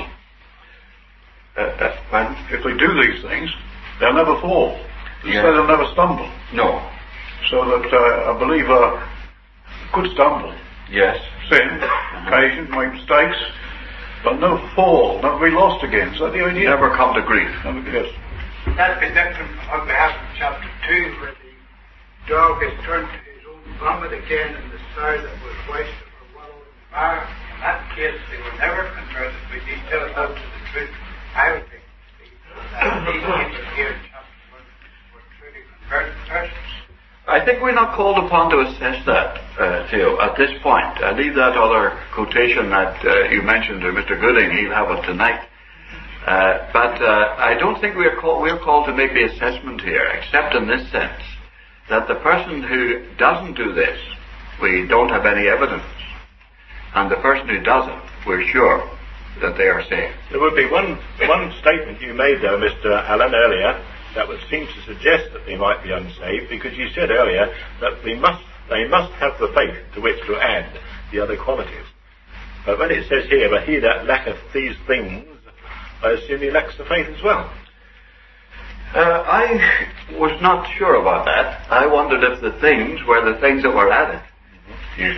If they do these things, they'll never fall. So they'll never stumble. No. So that a believer could stumble. Yes. Sin, occasion, make mistakes, but never fall, never be lost again. Is that the idea? Never come to grief. Yes. That'd be different from what we have in chapter 2, where the dog is turned to his own vomit again, and the sow that was wasted for well in the fire. In that case, they were never converted, but they still held to the truth. I would think that these people here in chapter 1 were truly converted persons. I think we're not called upon to assess that, Theo, at this point. I leave that other quotation that you mentioned to Mr. Gooding. He'll have it tonight. But I don't think we're called to make the assessment here, except in this sense, that the person who doesn't do this, we don't have any evidence. And the person who doesn't, we're sure that they are saved. There would be one statement you made there, Mr. Allen, earlier, that would seem to suggest that they might be unsaved, because you said earlier that they must have the faith to which to add the other qualities. But when it says here, but he that lacketh these things, I assume he lacks the faith as well. I was not sure about that. I wondered if the things were the things that were added. You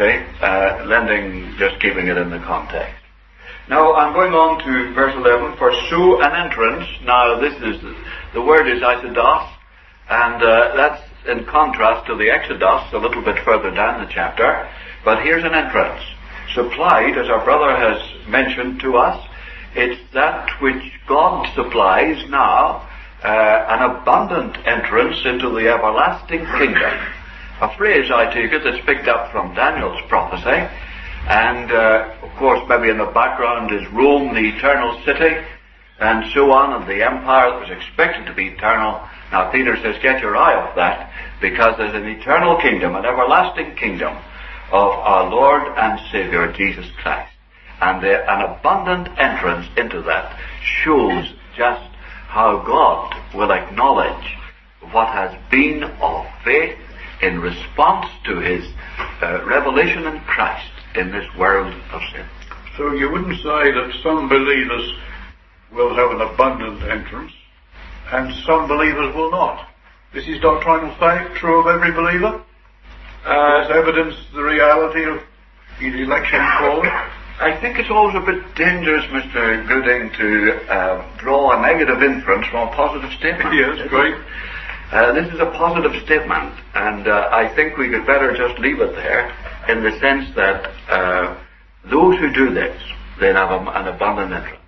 see, just keeping it in the context. Now, I'm going on to verse 11. For so an entrance. Now, the word is isodos, and that's in contrast to the exodos, a little bit further down the chapter. But here's an entrance. Supplied, as our brother has mentioned to us, it's that which God supplies now, an abundant entrance into the everlasting kingdom. A phrase, I take it, that's picked up from Daniel's prophecy. And, of course, maybe in the background is Rome, the eternal city, and so on, and the empire that was expected to be eternal. Now, Peter says, get your eye off that, because there's an eternal kingdom, an everlasting kingdom of our Lord and Savior, Jesus Christ. And an abundant entrance into that shows just how God will acknowledge what has been of faith in response to his revelation in Christ in this world of sin. So you wouldn't say that some believers will have an abundant entrance and some believers will not. This is doctrinal fact, true of every believer? Does evidence the reality of his election and calling? I think it's always a bit dangerous, Mr. Gooding, to draw a negative inference from a positive statement. Yes, great. This is a positive statement, and I think we could better just leave it there, in the sense that those who do this, they'll have an abundant entrance.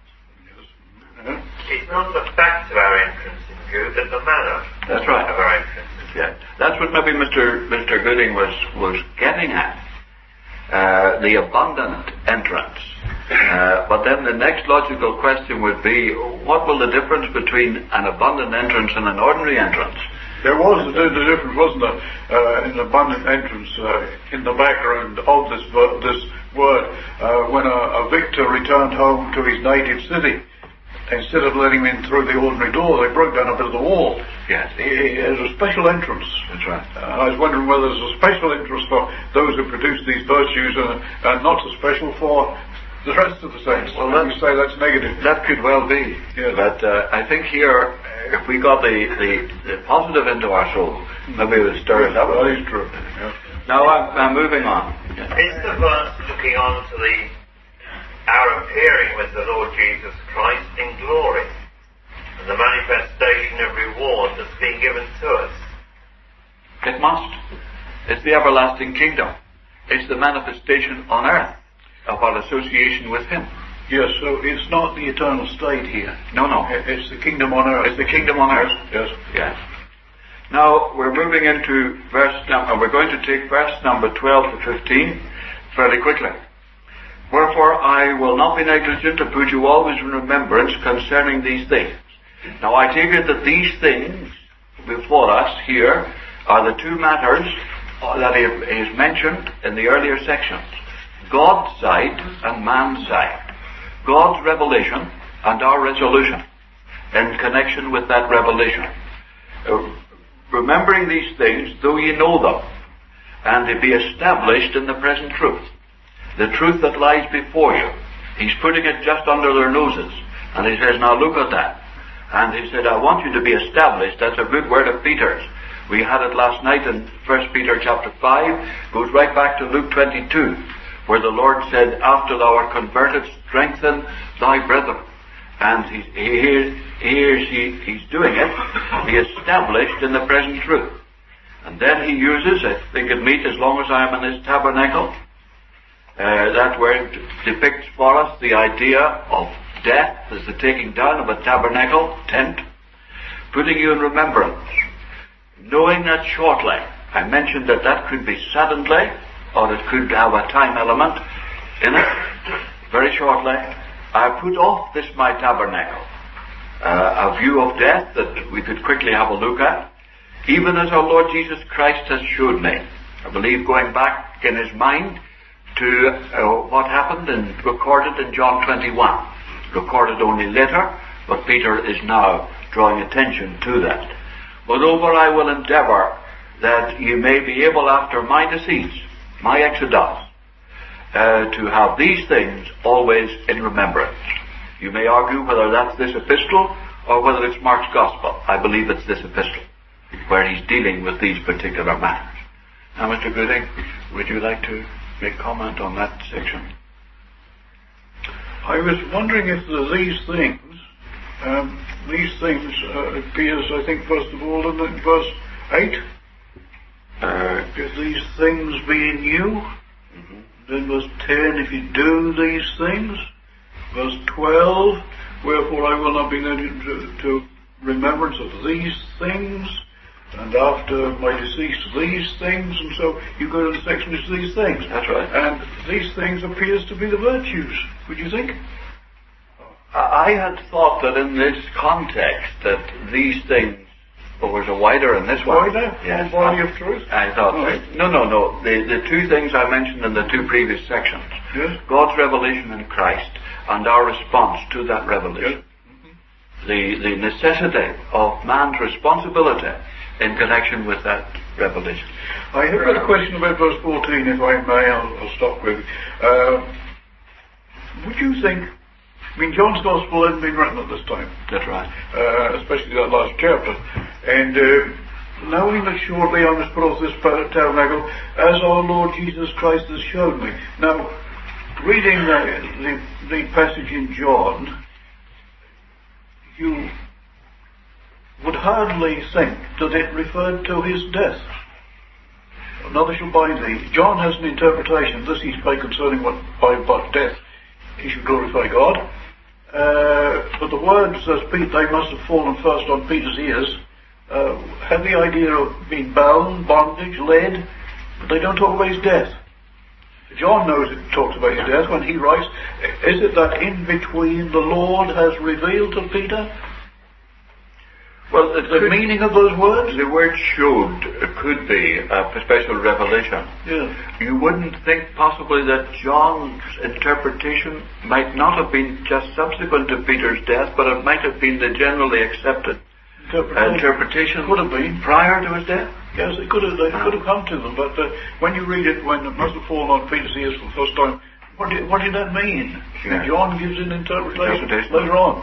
Yes. It's not the fact of our entrance in good, but the manner That's right. of our entrance. Yeah, that's what maybe Mr. Gooding was getting at. The abundant entrance. But then the next logical question would be, what will the difference between an abundant entrance and an ordinary entrance? There was the difference, wasn't there, in abundant entrance in the background of this word, when a victor returned home to his native city. Instead of letting him in through the ordinary door, they broke down a bit of the wall. Yes. There's a special entrance. That's right. I was wondering whether there's a special interest for those who produce these virtues and not so special for the rest of the saints. Well, you say that's negative. That could well be. Yes. But I think here, if we got the positive into our soul, maybe it would stir it up. That is true. Yes. Now I'm moving on. Is the verse looking on to our appearing with the Lord Jesus Christ in glory and the manifestation of reward that's been given to us? It must. It's the everlasting kingdom. It's the manifestation on earth of our association with Him. Yes, so it's not the eternal state here. No. It's the kingdom on earth. It's the kingdom on earth. Yes. Now, we're moving into we're going to take verse number 12 to 15 fairly quickly. Wherefore I will not be negligent to put you always in remembrance concerning these things. Now I take it that these things before us here are the two matters that is mentioned in the earlier sections. God's side and man's side. God's revelation and our resolution in connection with that revelation. Remembering these things, though ye know them, and to be established in the present truth. The truth that lies before you. He's putting it just under their noses. And he says, now look at that. And he said, I want you to be established. That's a good word of Peter's. We had it last night in 1 Peter chapter 5. Goes right back to Luke 22, where the Lord said, after thou art converted, strengthen thy brethren. And he's doing it. Be established in the present truth. And then he uses, I think it meet, as long as I am in his tabernacle. That word depicts for us the idea of death as the taking down of a tabernacle, tent, putting you in remembrance. Knowing that shortly, I mentioned that could be suddenly, or it could have a time element in it. Very shortly, I put off this my tabernacle, a view of death that we could quickly have a look at, even as our Lord Jesus Christ has showed me. I believe going back in his mind to what happened and recorded in John 21. Recorded only later, but Peter is now drawing attention to that. Moreover, I will endeavour that you may be able after my decease, my exodus, to have these things always in remembrance. You may argue whether that's this epistle or whether it's Mark's Gospel. I believe it's this epistle, where he's dealing with these particular matters. Now, Mr. Gooding, would you like to make comment on that section? I was wondering if these things appears, I think, first of all, in verse 8. If these things be in you, then verse 10, if you do these things, verse 12, wherefore I will not be negligent to remembrance of these things, and after my decease these things, and so you go to the section of these things. That's right. And these things appears to be the virtues, would you think? I had thought that in this context that these things was a wider in this one. Wider? Yes. Body of truth? I thought no. The two things I mentioned in the two previous sections. Yes. God's revelation in Christ and our response to that revelation. Yes. The necessity of man's responsibility in connection with that revelation. I have got a question about verse 14, if I may. I'll stop with would you think, John's Gospel hadn't been written at this time. That's right. Especially that last chapter. And knowing that shortly I must put off this tabernacle, as our Lord Jesus Christ has shown me. Now, reading the passage in John, you would hardly think that it referred to his death. Another shall bind thee. John has an interpretation. This he spake concerning what by death he should glorify God. But the words, they must have fallen first on Peter's ears, had the idea of being bound, bondage, led, but they don't talk about his death. John knows it talks about his death when he writes. Is it that in between the Lord has revealed to Peter? Well, the meaning of those words? The word showed could be a special revelation. Yeah. You wouldn't think possibly that John's interpretation might not have been just subsequent to Peter's death, but it might have been the generally accepted interpretation. Could have been. Prior to his death? Yes, they could have come to them, but when you read it, when it must have fallen on Peter's ears for the first time, What did that mean? Yeah. John gives an interpretation later on.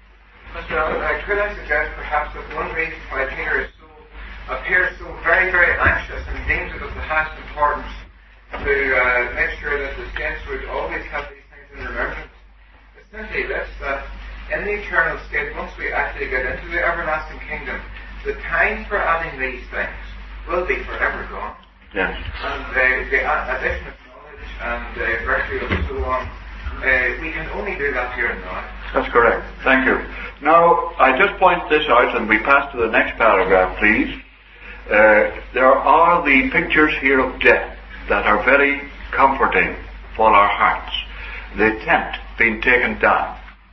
Could I suggest perhaps that one reason why Peter appears so very, very anxious and deems it of the highest importance to make sure that the saints would always have these things in remembrance is simply this, that in the eternal state, once we actually get into the everlasting kingdom, the time for adding these things will be forever gone. Yes. And the addition of knowledge and virtue and so on, we can only do that here and now. That's correct. Thank you. Now, I just point this out and we pass to the next paragraph, please. There are the pictures here of death that are very comforting for our hearts. The tent being taken down.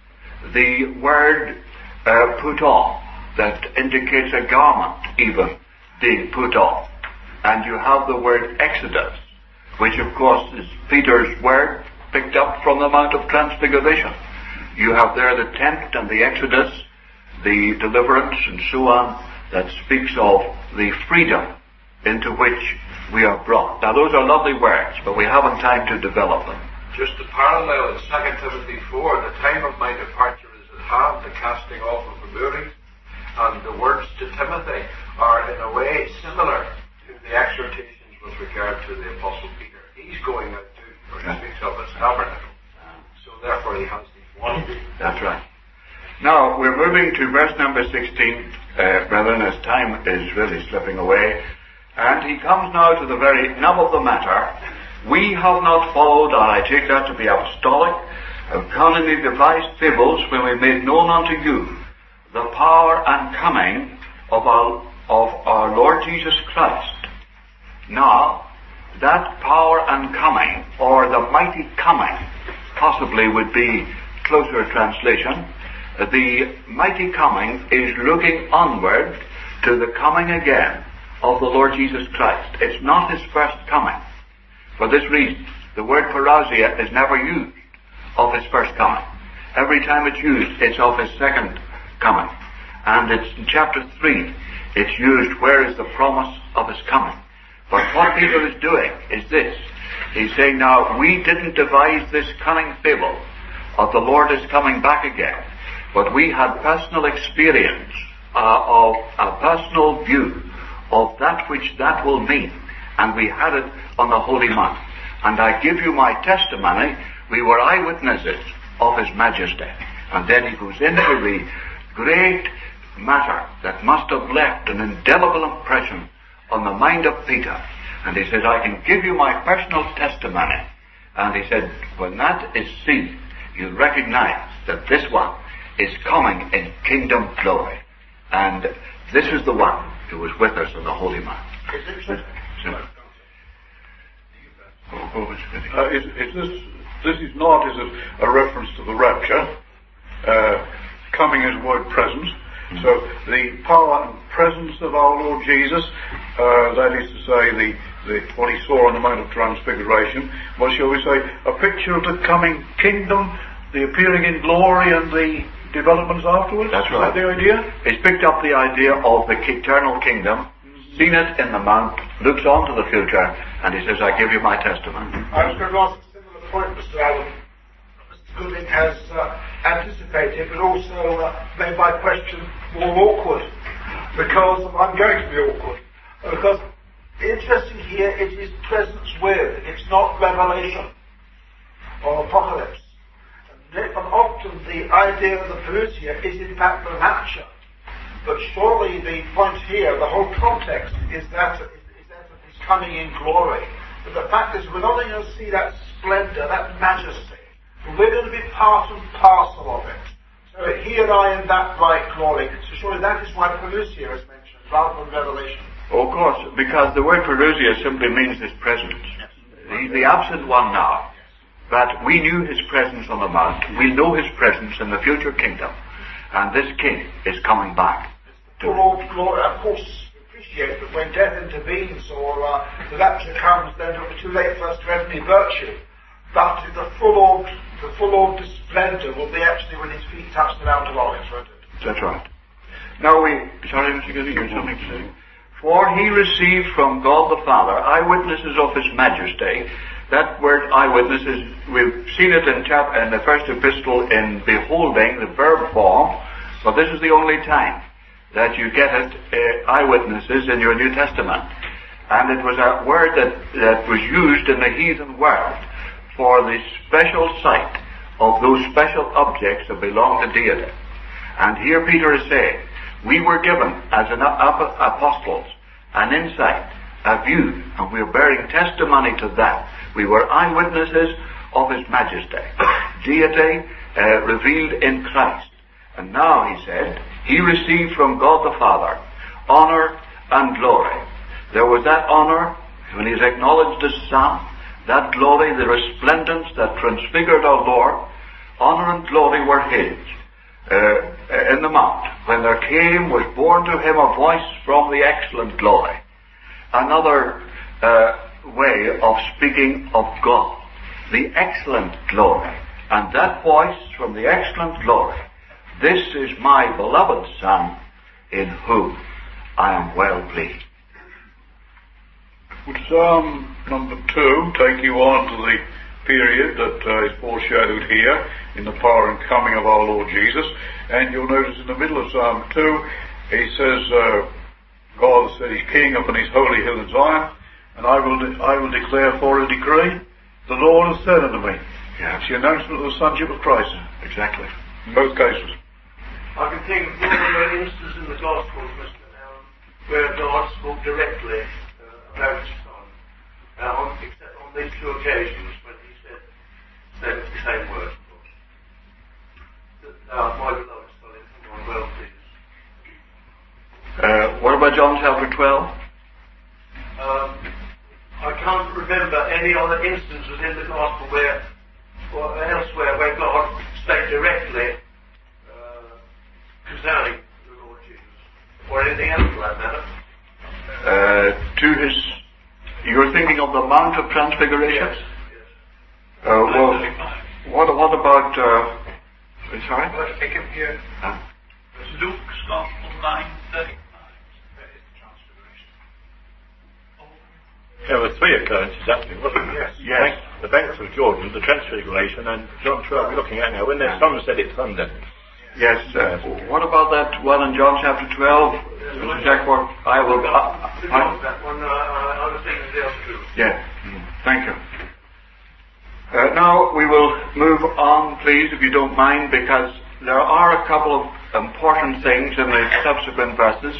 The word put off, that indicates a garment even being put off. And you have the word Exodus, which of course is Peter's word picked up from the Mount of Transfiguration. You have there the tent and the Exodus, the deliverance and so on, that speaks of the freedom into which we are brought. Now those are lovely words, but we haven't time to develop them. Just to parallel in 2 Timothy 4, the time of my departure is at hand, the casting off of the moorings, and the words to Timothy are in a way similar to the exhortations with regard to the Apostle Peter. He's going out too, for he speaks of his tabernacle. So therefore he has these warnings. That's right. Now, we're moving to verse number 16, brethren, as time is really slipping away. And he comes now to the very nub of the matter. We have not followed, and I take that to be apostolic, of cunningly devised fables when we made known unto you the power and coming of our Lord Jesus Christ. Now, that power and coming, or the mighty coming, possibly would be closer translation. The mighty coming is looking onward to the coming again of the Lord Jesus Christ. It's not his first coming. For this reason, the word parousia is never used of his first coming. Every time it's used, it's of his second coming. And it's in chapter 3, it's used, where is the promise of his coming? But what Peter is doing is this. He's saying, now, we didn't devise this cunning fable of the Lord is coming back again. But we had personal experience of a personal view of that which that will mean. And we had it on the Holy Month. And I give you my testimony, we were eyewitnesses of his majesty. And then he goes into the great matter that must have left an indelible impression on the mind of Peter. And he says, I can give you my personal testimony. And he said, when that is seen, you recognize that this one is coming in kingdom glory. And this is the one who was with us on the Holy Month. This is not, is it, a reference to the rapture? Coming is word present. So the power and presence of our Lord Jesus, that is to say, what he saw on the Mount of Transfiguration, was, shall we say, a picture of the coming kingdom, the appearing in glory and the developments afterwards? That's right. Is that the idea? He's picked up the idea of the eternal kingdom, seen it in the Mount, looks on to the future, and he says, I give you my testimony. I was going to ask a similar point, Mr. Allen. Mr. Gooding has anticipated, but also made my question more awkward, because I'm going to be awkward. Because interesting here, it is presence with, it's not revelation or apocalypse. And often the idea of the parousia is in fact the rapture. But surely the point here, the whole context, is that of his coming in glory. But the fact is, we're not going to see that splendor, that majesty. We're going to be part and parcel of it. So he and I in that bright glory. So surely that is why parousia is mentioned, rather than revelation. Oh, of course, because the word parousia simply means his presence. Yes. He's the absent one now. But we knew his presence on the Mount. We know his presence in the future kingdom. And this king is coming back. The Lord's glory, of course, appreciate that when death intervenes or the rapture comes, then it'll be too late for us to have any virtue. But the full orbed splendor will be actually when his feet touch the Mount of Olives, won't it? That's right. Now sorry, Mr. Goody, you had something to say? For he received from God the Father eyewitnesses of his majesty, That word eyewitness we've seen it in the first epistle in beholding, the verb form, but this is the only time that you get it, eyewitnesses, in your New Testament. And it was a word that was used in the heathen world for the special sight of those special objects that belong to deity. And here Peter is saying, we were given as apostles an insight, a view, and we are bearing testimony to that. We were eyewitnesses of His majesty, deity revealed in Christ. And now, he said, He received from God the Father honor and glory. There was that honor when He is acknowledged as Son, that glory, the resplendence that transfigured our Lord. Honor and glory were His in the mount, when there was born to Him a voice from the excellent glory. Another way of speaking of God, the excellent glory. And that voice from the excellent glory, this is my beloved Son, in whom I am well pleased. Would Psalm number 2 take you on to the period that is foreshadowed here in the power and coming of our Lord Jesus? And you'll notice in the middle of Psalm 2, he says, God has said He's king upon His holy hill in Zion, and I will declare for a decree, the Lord has said unto me. Yeah. It's the announcement of the sonship of Christ. Exactly. In both cases. I can think of more instances in the Gospels, Mr. Allen, where God spoke directly about His Son, except on these two occasions when He said the same words, of course. My beloved Son, in whom I am well pleased. What about John chapter 12? I can't remember any other instances in the Gospel or elsewhere where God spoke directly concerning the Lord Jesus, or anything else for that matter. You're thinking of the Mount of Transfiguration? Yes. Well, what about, sorry? I want to pick him here. Luke's Gospel 9:35. There were three occurrences actually, wasn't there? Yes. The banks of Jordan, the Transfiguration, and John 12 we're looking at now. When the sun said it thundered. Yes. What about that one in John chapter 12? Mr. Jackpot, I will... that one, I was thinking the other two. Yes. Thank you. Now we will move on, please, if you don't mind, because there are a couple of important things in the subsequent verses.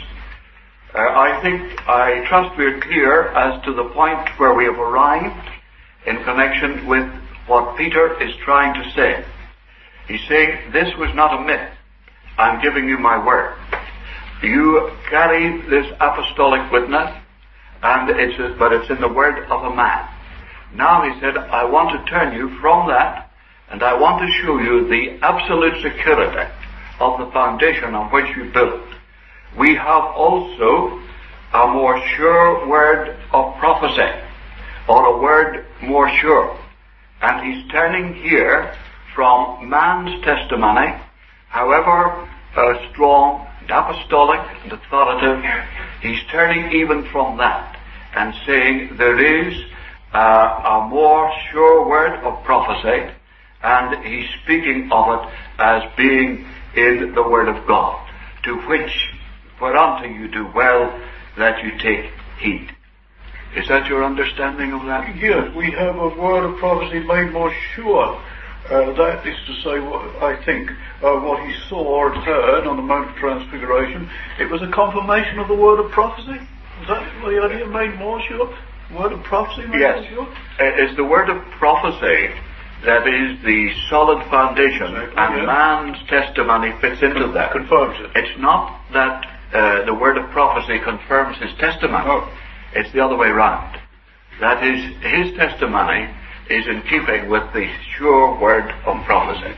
I trust we're clear as to the point where we have arrived in connection with what Peter is trying to say. He's saying, this was not a myth. I'm giving you my word. You carry this apostolic witness, but it's in the word of a man. Now, he said, I want to turn you from that, and I want to show you the absolute security of the foundation on which you build. We have also a more sure word of prophecy, or a word more sure. And he's turning here from man's testimony, however strong and apostolic and authoritative, he's turning even from that and saying there is a more sure word of prophecy, and he's speaking of it as being in the Word of God, to which whereunto you do well that you take heed. Is that your understanding of that? Yes, we have a word of prophecy made more sure. That is to say, what he saw and heard on the Mount of Transfiguration, it was a confirmation of the word of prophecy. Is that the idea, made more sure? Word of prophecy made more sure? It's the word of prophecy that is the solid foundation, and man's testimony fits into that. Confirms it. It's not that the word of prophecy confirms his testimony. No. It's the other way round. That is, his testimony is in keeping with the sure word of prophecy.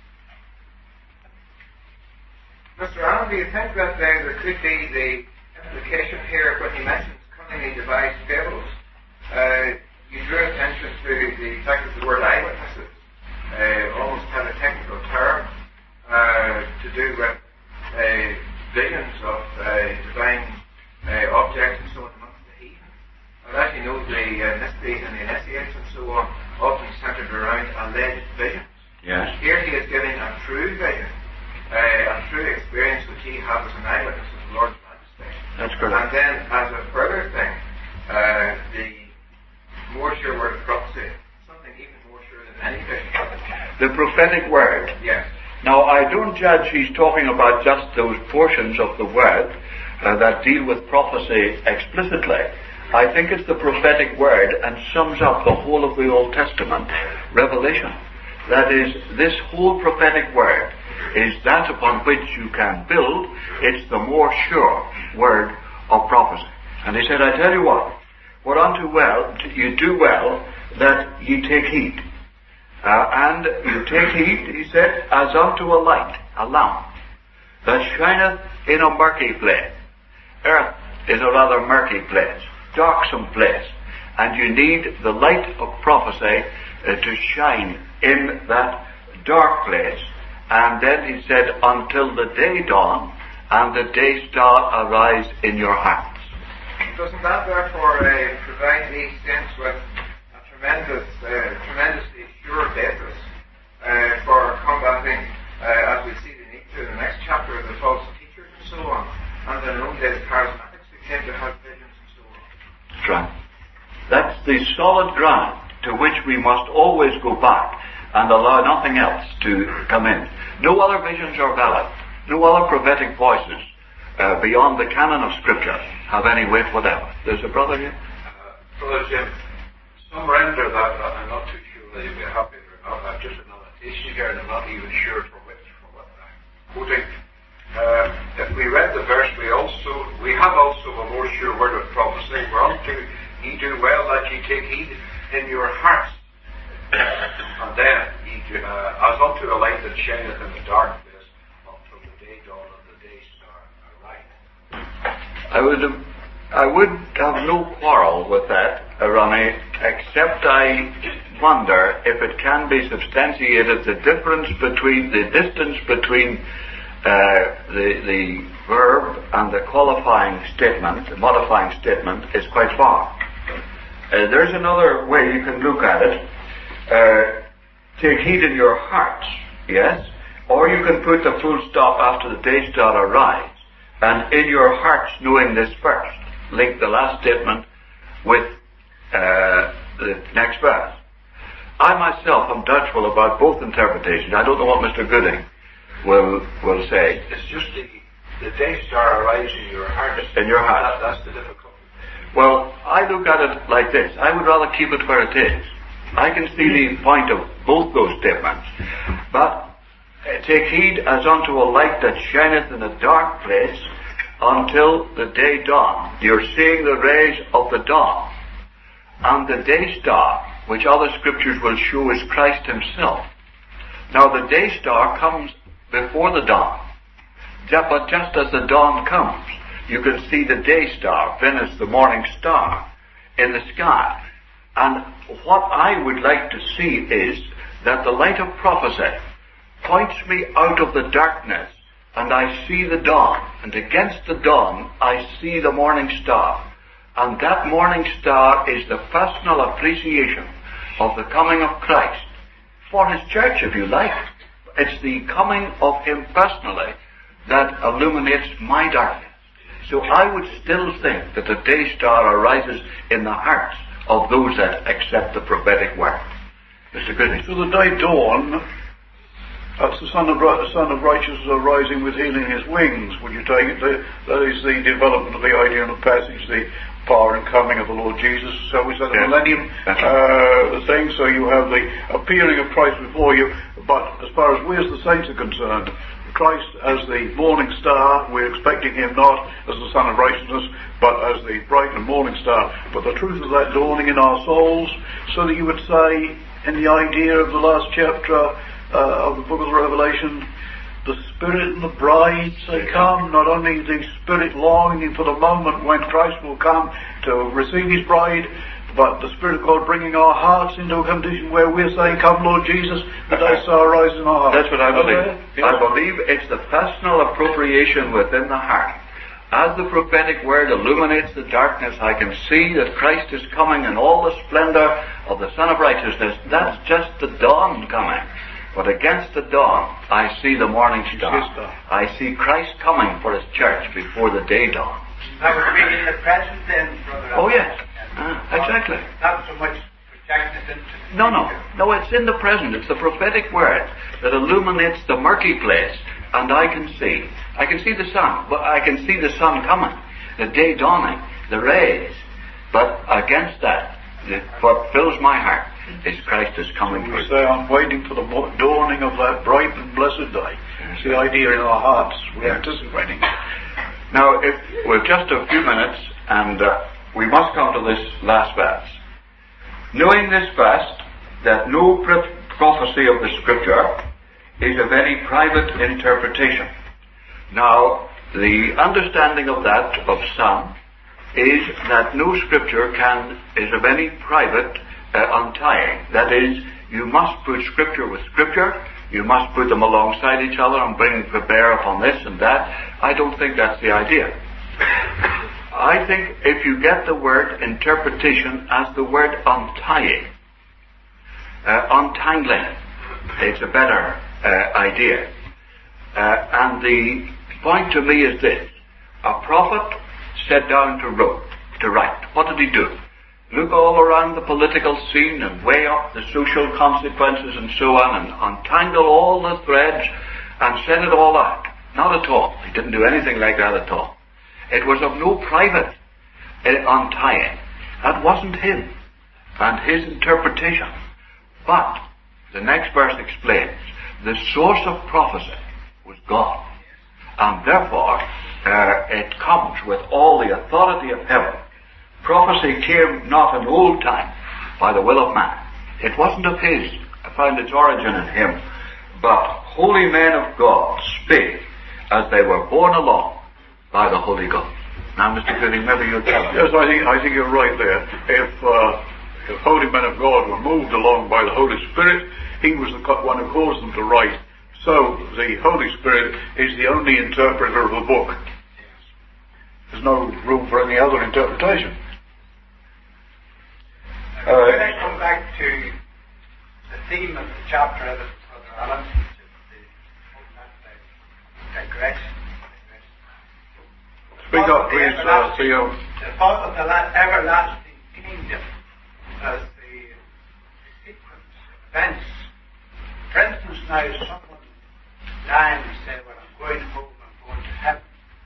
Mr. Allen, do you think that there could be the implication here when he mentions cunningly devised fables? You drew attention to the fact that the word eyewitnesses almost had a technical term to do with visions of divine objects and so on amongst the heathen. Now that you know, the mysteries and the initiates and so on often centered around alleged visions. Yes. Here he is giving a true vision, a true experience which he had as an eyewitness of the Lord's majesty. That's correct. And then, as a further thing, the more sure word of prophecy, something even more sure than any vision. The prophetic word. Yes. Now, I don't judge he's talking about just those portions of the word that deal with prophecy explicitly. I think it's the prophetic word and sums up the whole of the Old Testament revelation. That is, this whole prophetic word is that upon which you can build. It's the more sure word of prophecy. And he said, I tell you what, whereunto well, you do well that ye take heed. And you take heed, he said, as unto a light, a lamp, that shineth in a murky place. Earth is a rather murky place, darksome place, and you need the light of prophecy to shine in that dark place. And then he said, until the day dawn and the day star arise in your hearts. Doesn't that therefore provide these saints with a tremendously sure basis for combating, as we see in the next chapter, the false teachers and so on, and in our own day the charismatics who came to have visions and so on? That's right. That's the solid ground to which we must always go back and allow nothing else to come in. No other visions are valid. No other prophetic voices beyond the canon of Scripture have any weight whatever. There's a brother here. Brother Jim, some render that, I'm not too sure whether you'll be happy or not. I've just an annotation here and I'm not even sure for what I'm quoting. If we read the verse, we have also a more sure word of prophecy, whereunto ye do well that ye take heed in your hearts. And then, as unto a light that shineth in the dark place, until the day dawn and the day star arise. I would have no quarrel with that, Ronnie, except I wonder if it can be substantiated the distance between the verb and the qualifying statement, the modifying statement, is quite far. There's another way you can look at it. Take heed in your hearts, yes? Or you can put the full stop after the day star arise, and in your hearts knowing this first. Link the last statement with the next verse. I myself am doubtful about both interpretations. I don't know what Mr. Gooding will say. It's just the day star arise in your heart. In your heart. That's the difficulty. Well, I look at it like this. I would rather keep it where it is. I can see the point of both those statements. But take heed as unto a light that shineth in a dark place until the day dawn. You're seeing the rays of the dawn. And the day star, which other scriptures will show, is Christ himself. Now the day star comes before the dawn. But just as the dawn comes, you can see the day star, Venus, the morning star, in the sky. And what I would like to see is that the light of prophecy points me out of the darkness, and I see the dawn, and against the dawn I see the morning star. And that morning star is the personal appreciation of the coming of Christ for his church, if you like. It's the coming of him personally that illuminates my darkness. So I would still think that the day star arises in the hearts of those that accept the prophetic word. Mr. Gooding. So the day dawn, that's the Son of Righteousness arising with healing his wings. Would you take it? That is the development of the idea in the passage, the power and coming of the Lord Jesus. So is that the millennium thing? So you have the appearing of Christ before you. But as far as we as the saints are concerned, Christ as the morning star, we're expecting him not as the Son of Righteousness, but as the bright and morning star. But the truth of that dawning in our souls, so that you would say, in the idea of the last chapter of the book of the Revelation, the Spirit and the bride say, come. Not only the Spirit longing for the moment when Christ will come to receive his bride, but the Spirit of God bringing our hearts into a condition where we're saying, come Lord Jesus, the day star rises in our hearts. That's what I believe. I believe it's the personal appropriation within the heart As the prophetic word illuminates the darkness, I can see that Christ is coming in all the splendor of the Son of Righteousness. That's just the dawn coming. But against the dawn, I see the morning star. I see Christ coming for His church before the day dawns. That would be in the present then, Brother. Oh, yes. Exactly. Not so much projected into the No, it's in the present. It's the prophetic word that illuminates the murky place. And I can see the sun, but I can see the sun coming, the day dawning, the rays. But against that, what fills my heart is Christ is coming. We say, I'm waiting for the dawning of that bright and blessed day. It's the idea in our hearts. We're anticipating. Now, if we've just a few minutes, and we must come to this last verse. Knowing this first, that no prophecy of the Scripture is of any private interpretation. Now, the understanding of that, of some, is that no Scripture is of any private untying. That is, you must put Scripture with Scripture, you must put them alongside each other and bring to bear upon this and that. I don't think that's the idea. I think if you get the word interpretation as the word untying, untangling, it's a better idea. And the point to me is this. A prophet sat down to write. What did he do? Look all around the political scene and weigh up the social consequences and so on and untangle all the threads and set it all out. Not at all. He didn't do anything like that at all. It was of no private untying. That wasn't him and his interpretation. But the next verse explains the source of prophecy was God. And therefore, it comes with all the authority of heaven. Prophecy came not in old time by the will of man. It wasn't of his. I found its origin in him. But holy men of God spake as they were borne along by the Holy Ghost. Now, Mr. Gooding, maybe you'll tell us. Yes, I think you're right there. If holy men of God were moved along by the Holy Spirit, He was the one who caused them to write. So, the Holy Spirit is the only interpreter of the book. There's no room for any other interpretation. When I come back to the theme of the chapter of Brother Allen, which is the digression. Speak up, please, Theo. The thought of the everlasting kingdom as the sequence of events. For instance, now someone dies and say, well, I'm going home, I'm going to heaven.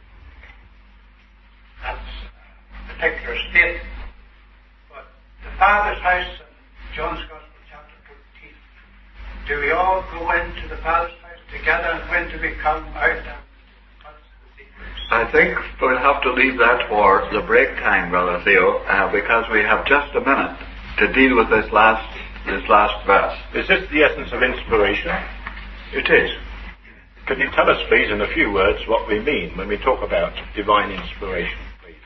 That's a particular state. But the Father's house in John's Gospel, chapter 14, do we all go into the Father's house together, and when do we come out? I think we'll have to leave that for the break time, Brother Theo, because we have just a minute to deal with this last verse. Is this the essence of inspiration? It is. Could you tell us, please, in a few words, what we mean when we talk about divine inspiration, please?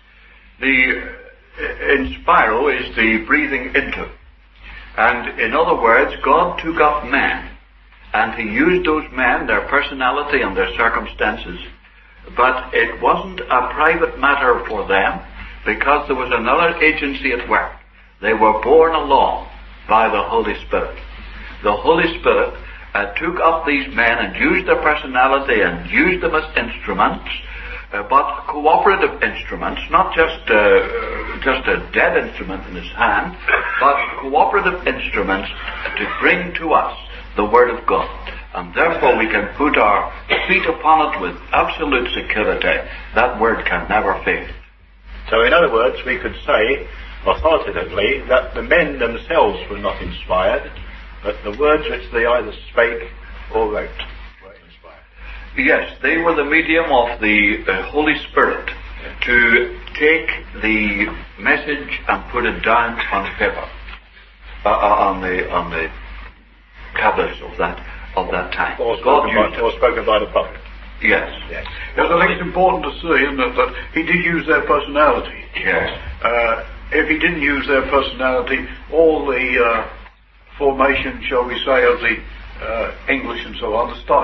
The inspiro is the breathing into. And in other words, God took up men, and He used those men, their personality and their circumstances, but it wasn't a private matter for them, because there was another agency at work. They were borne along by the Holy Spirit. The Holy Spirit took up these men and used their personality and used them as instruments, but cooperative instruments, not just a dead instrument in his hand, but cooperative instruments to bring to us the Word of God. And therefore we can put our feet upon it with absolute security. That Word can never fail. So in other words, we could say, authoritatively, that the men themselves were not inspired, but the words which they either spake or wrote were inspired. Yes, they were the medium of the Holy Spirit to take the message and put it down on paper, on the tablets of that time. Or spoken by the prophet. Yes. Yes, I think it's important to see, isn't it, that He did use their personality. Yes. If He didn't use their personality, all the formation, shall we say, of the English and so on, the style,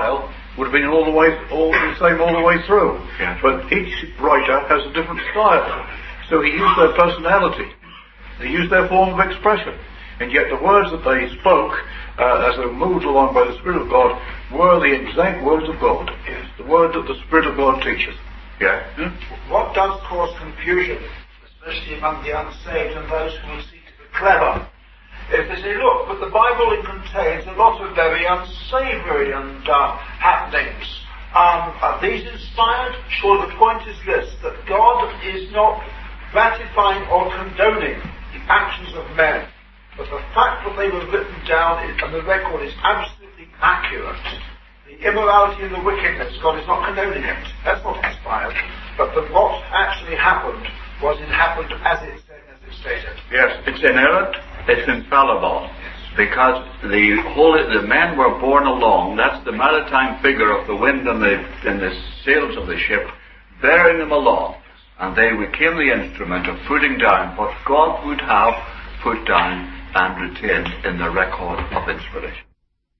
would have been all the same all the way through. Yeah. But each writer has a different style. So he used their personality. They used their form of expression. And yet the words that they spoke, as they were moved along by the Spirit of God, were the exact words of God. Yes. The word that the Spirit of God teaches. Yeah. What does cause confusion, especially among the unsaved and those who will seek to be clever, if they say, look, but the Bible contains a lot of very unsavoury happenings. Are these inspired? Sure, the point is this, that God is not ratifying or condoning the actions of men, but the fact that they were written down and the record is absolutely accurate. The immorality and the wickedness, God is not condoning it. That's not inspired. But what actually happened happened as it said, as it stated. Yes, it's inerrant, it's infallible. Because the men were borne along, that's the maritime figure of the wind and the sails of the ship, bearing them along. And they became the instrument of putting down what God would have put down and retained in the record of inspiration.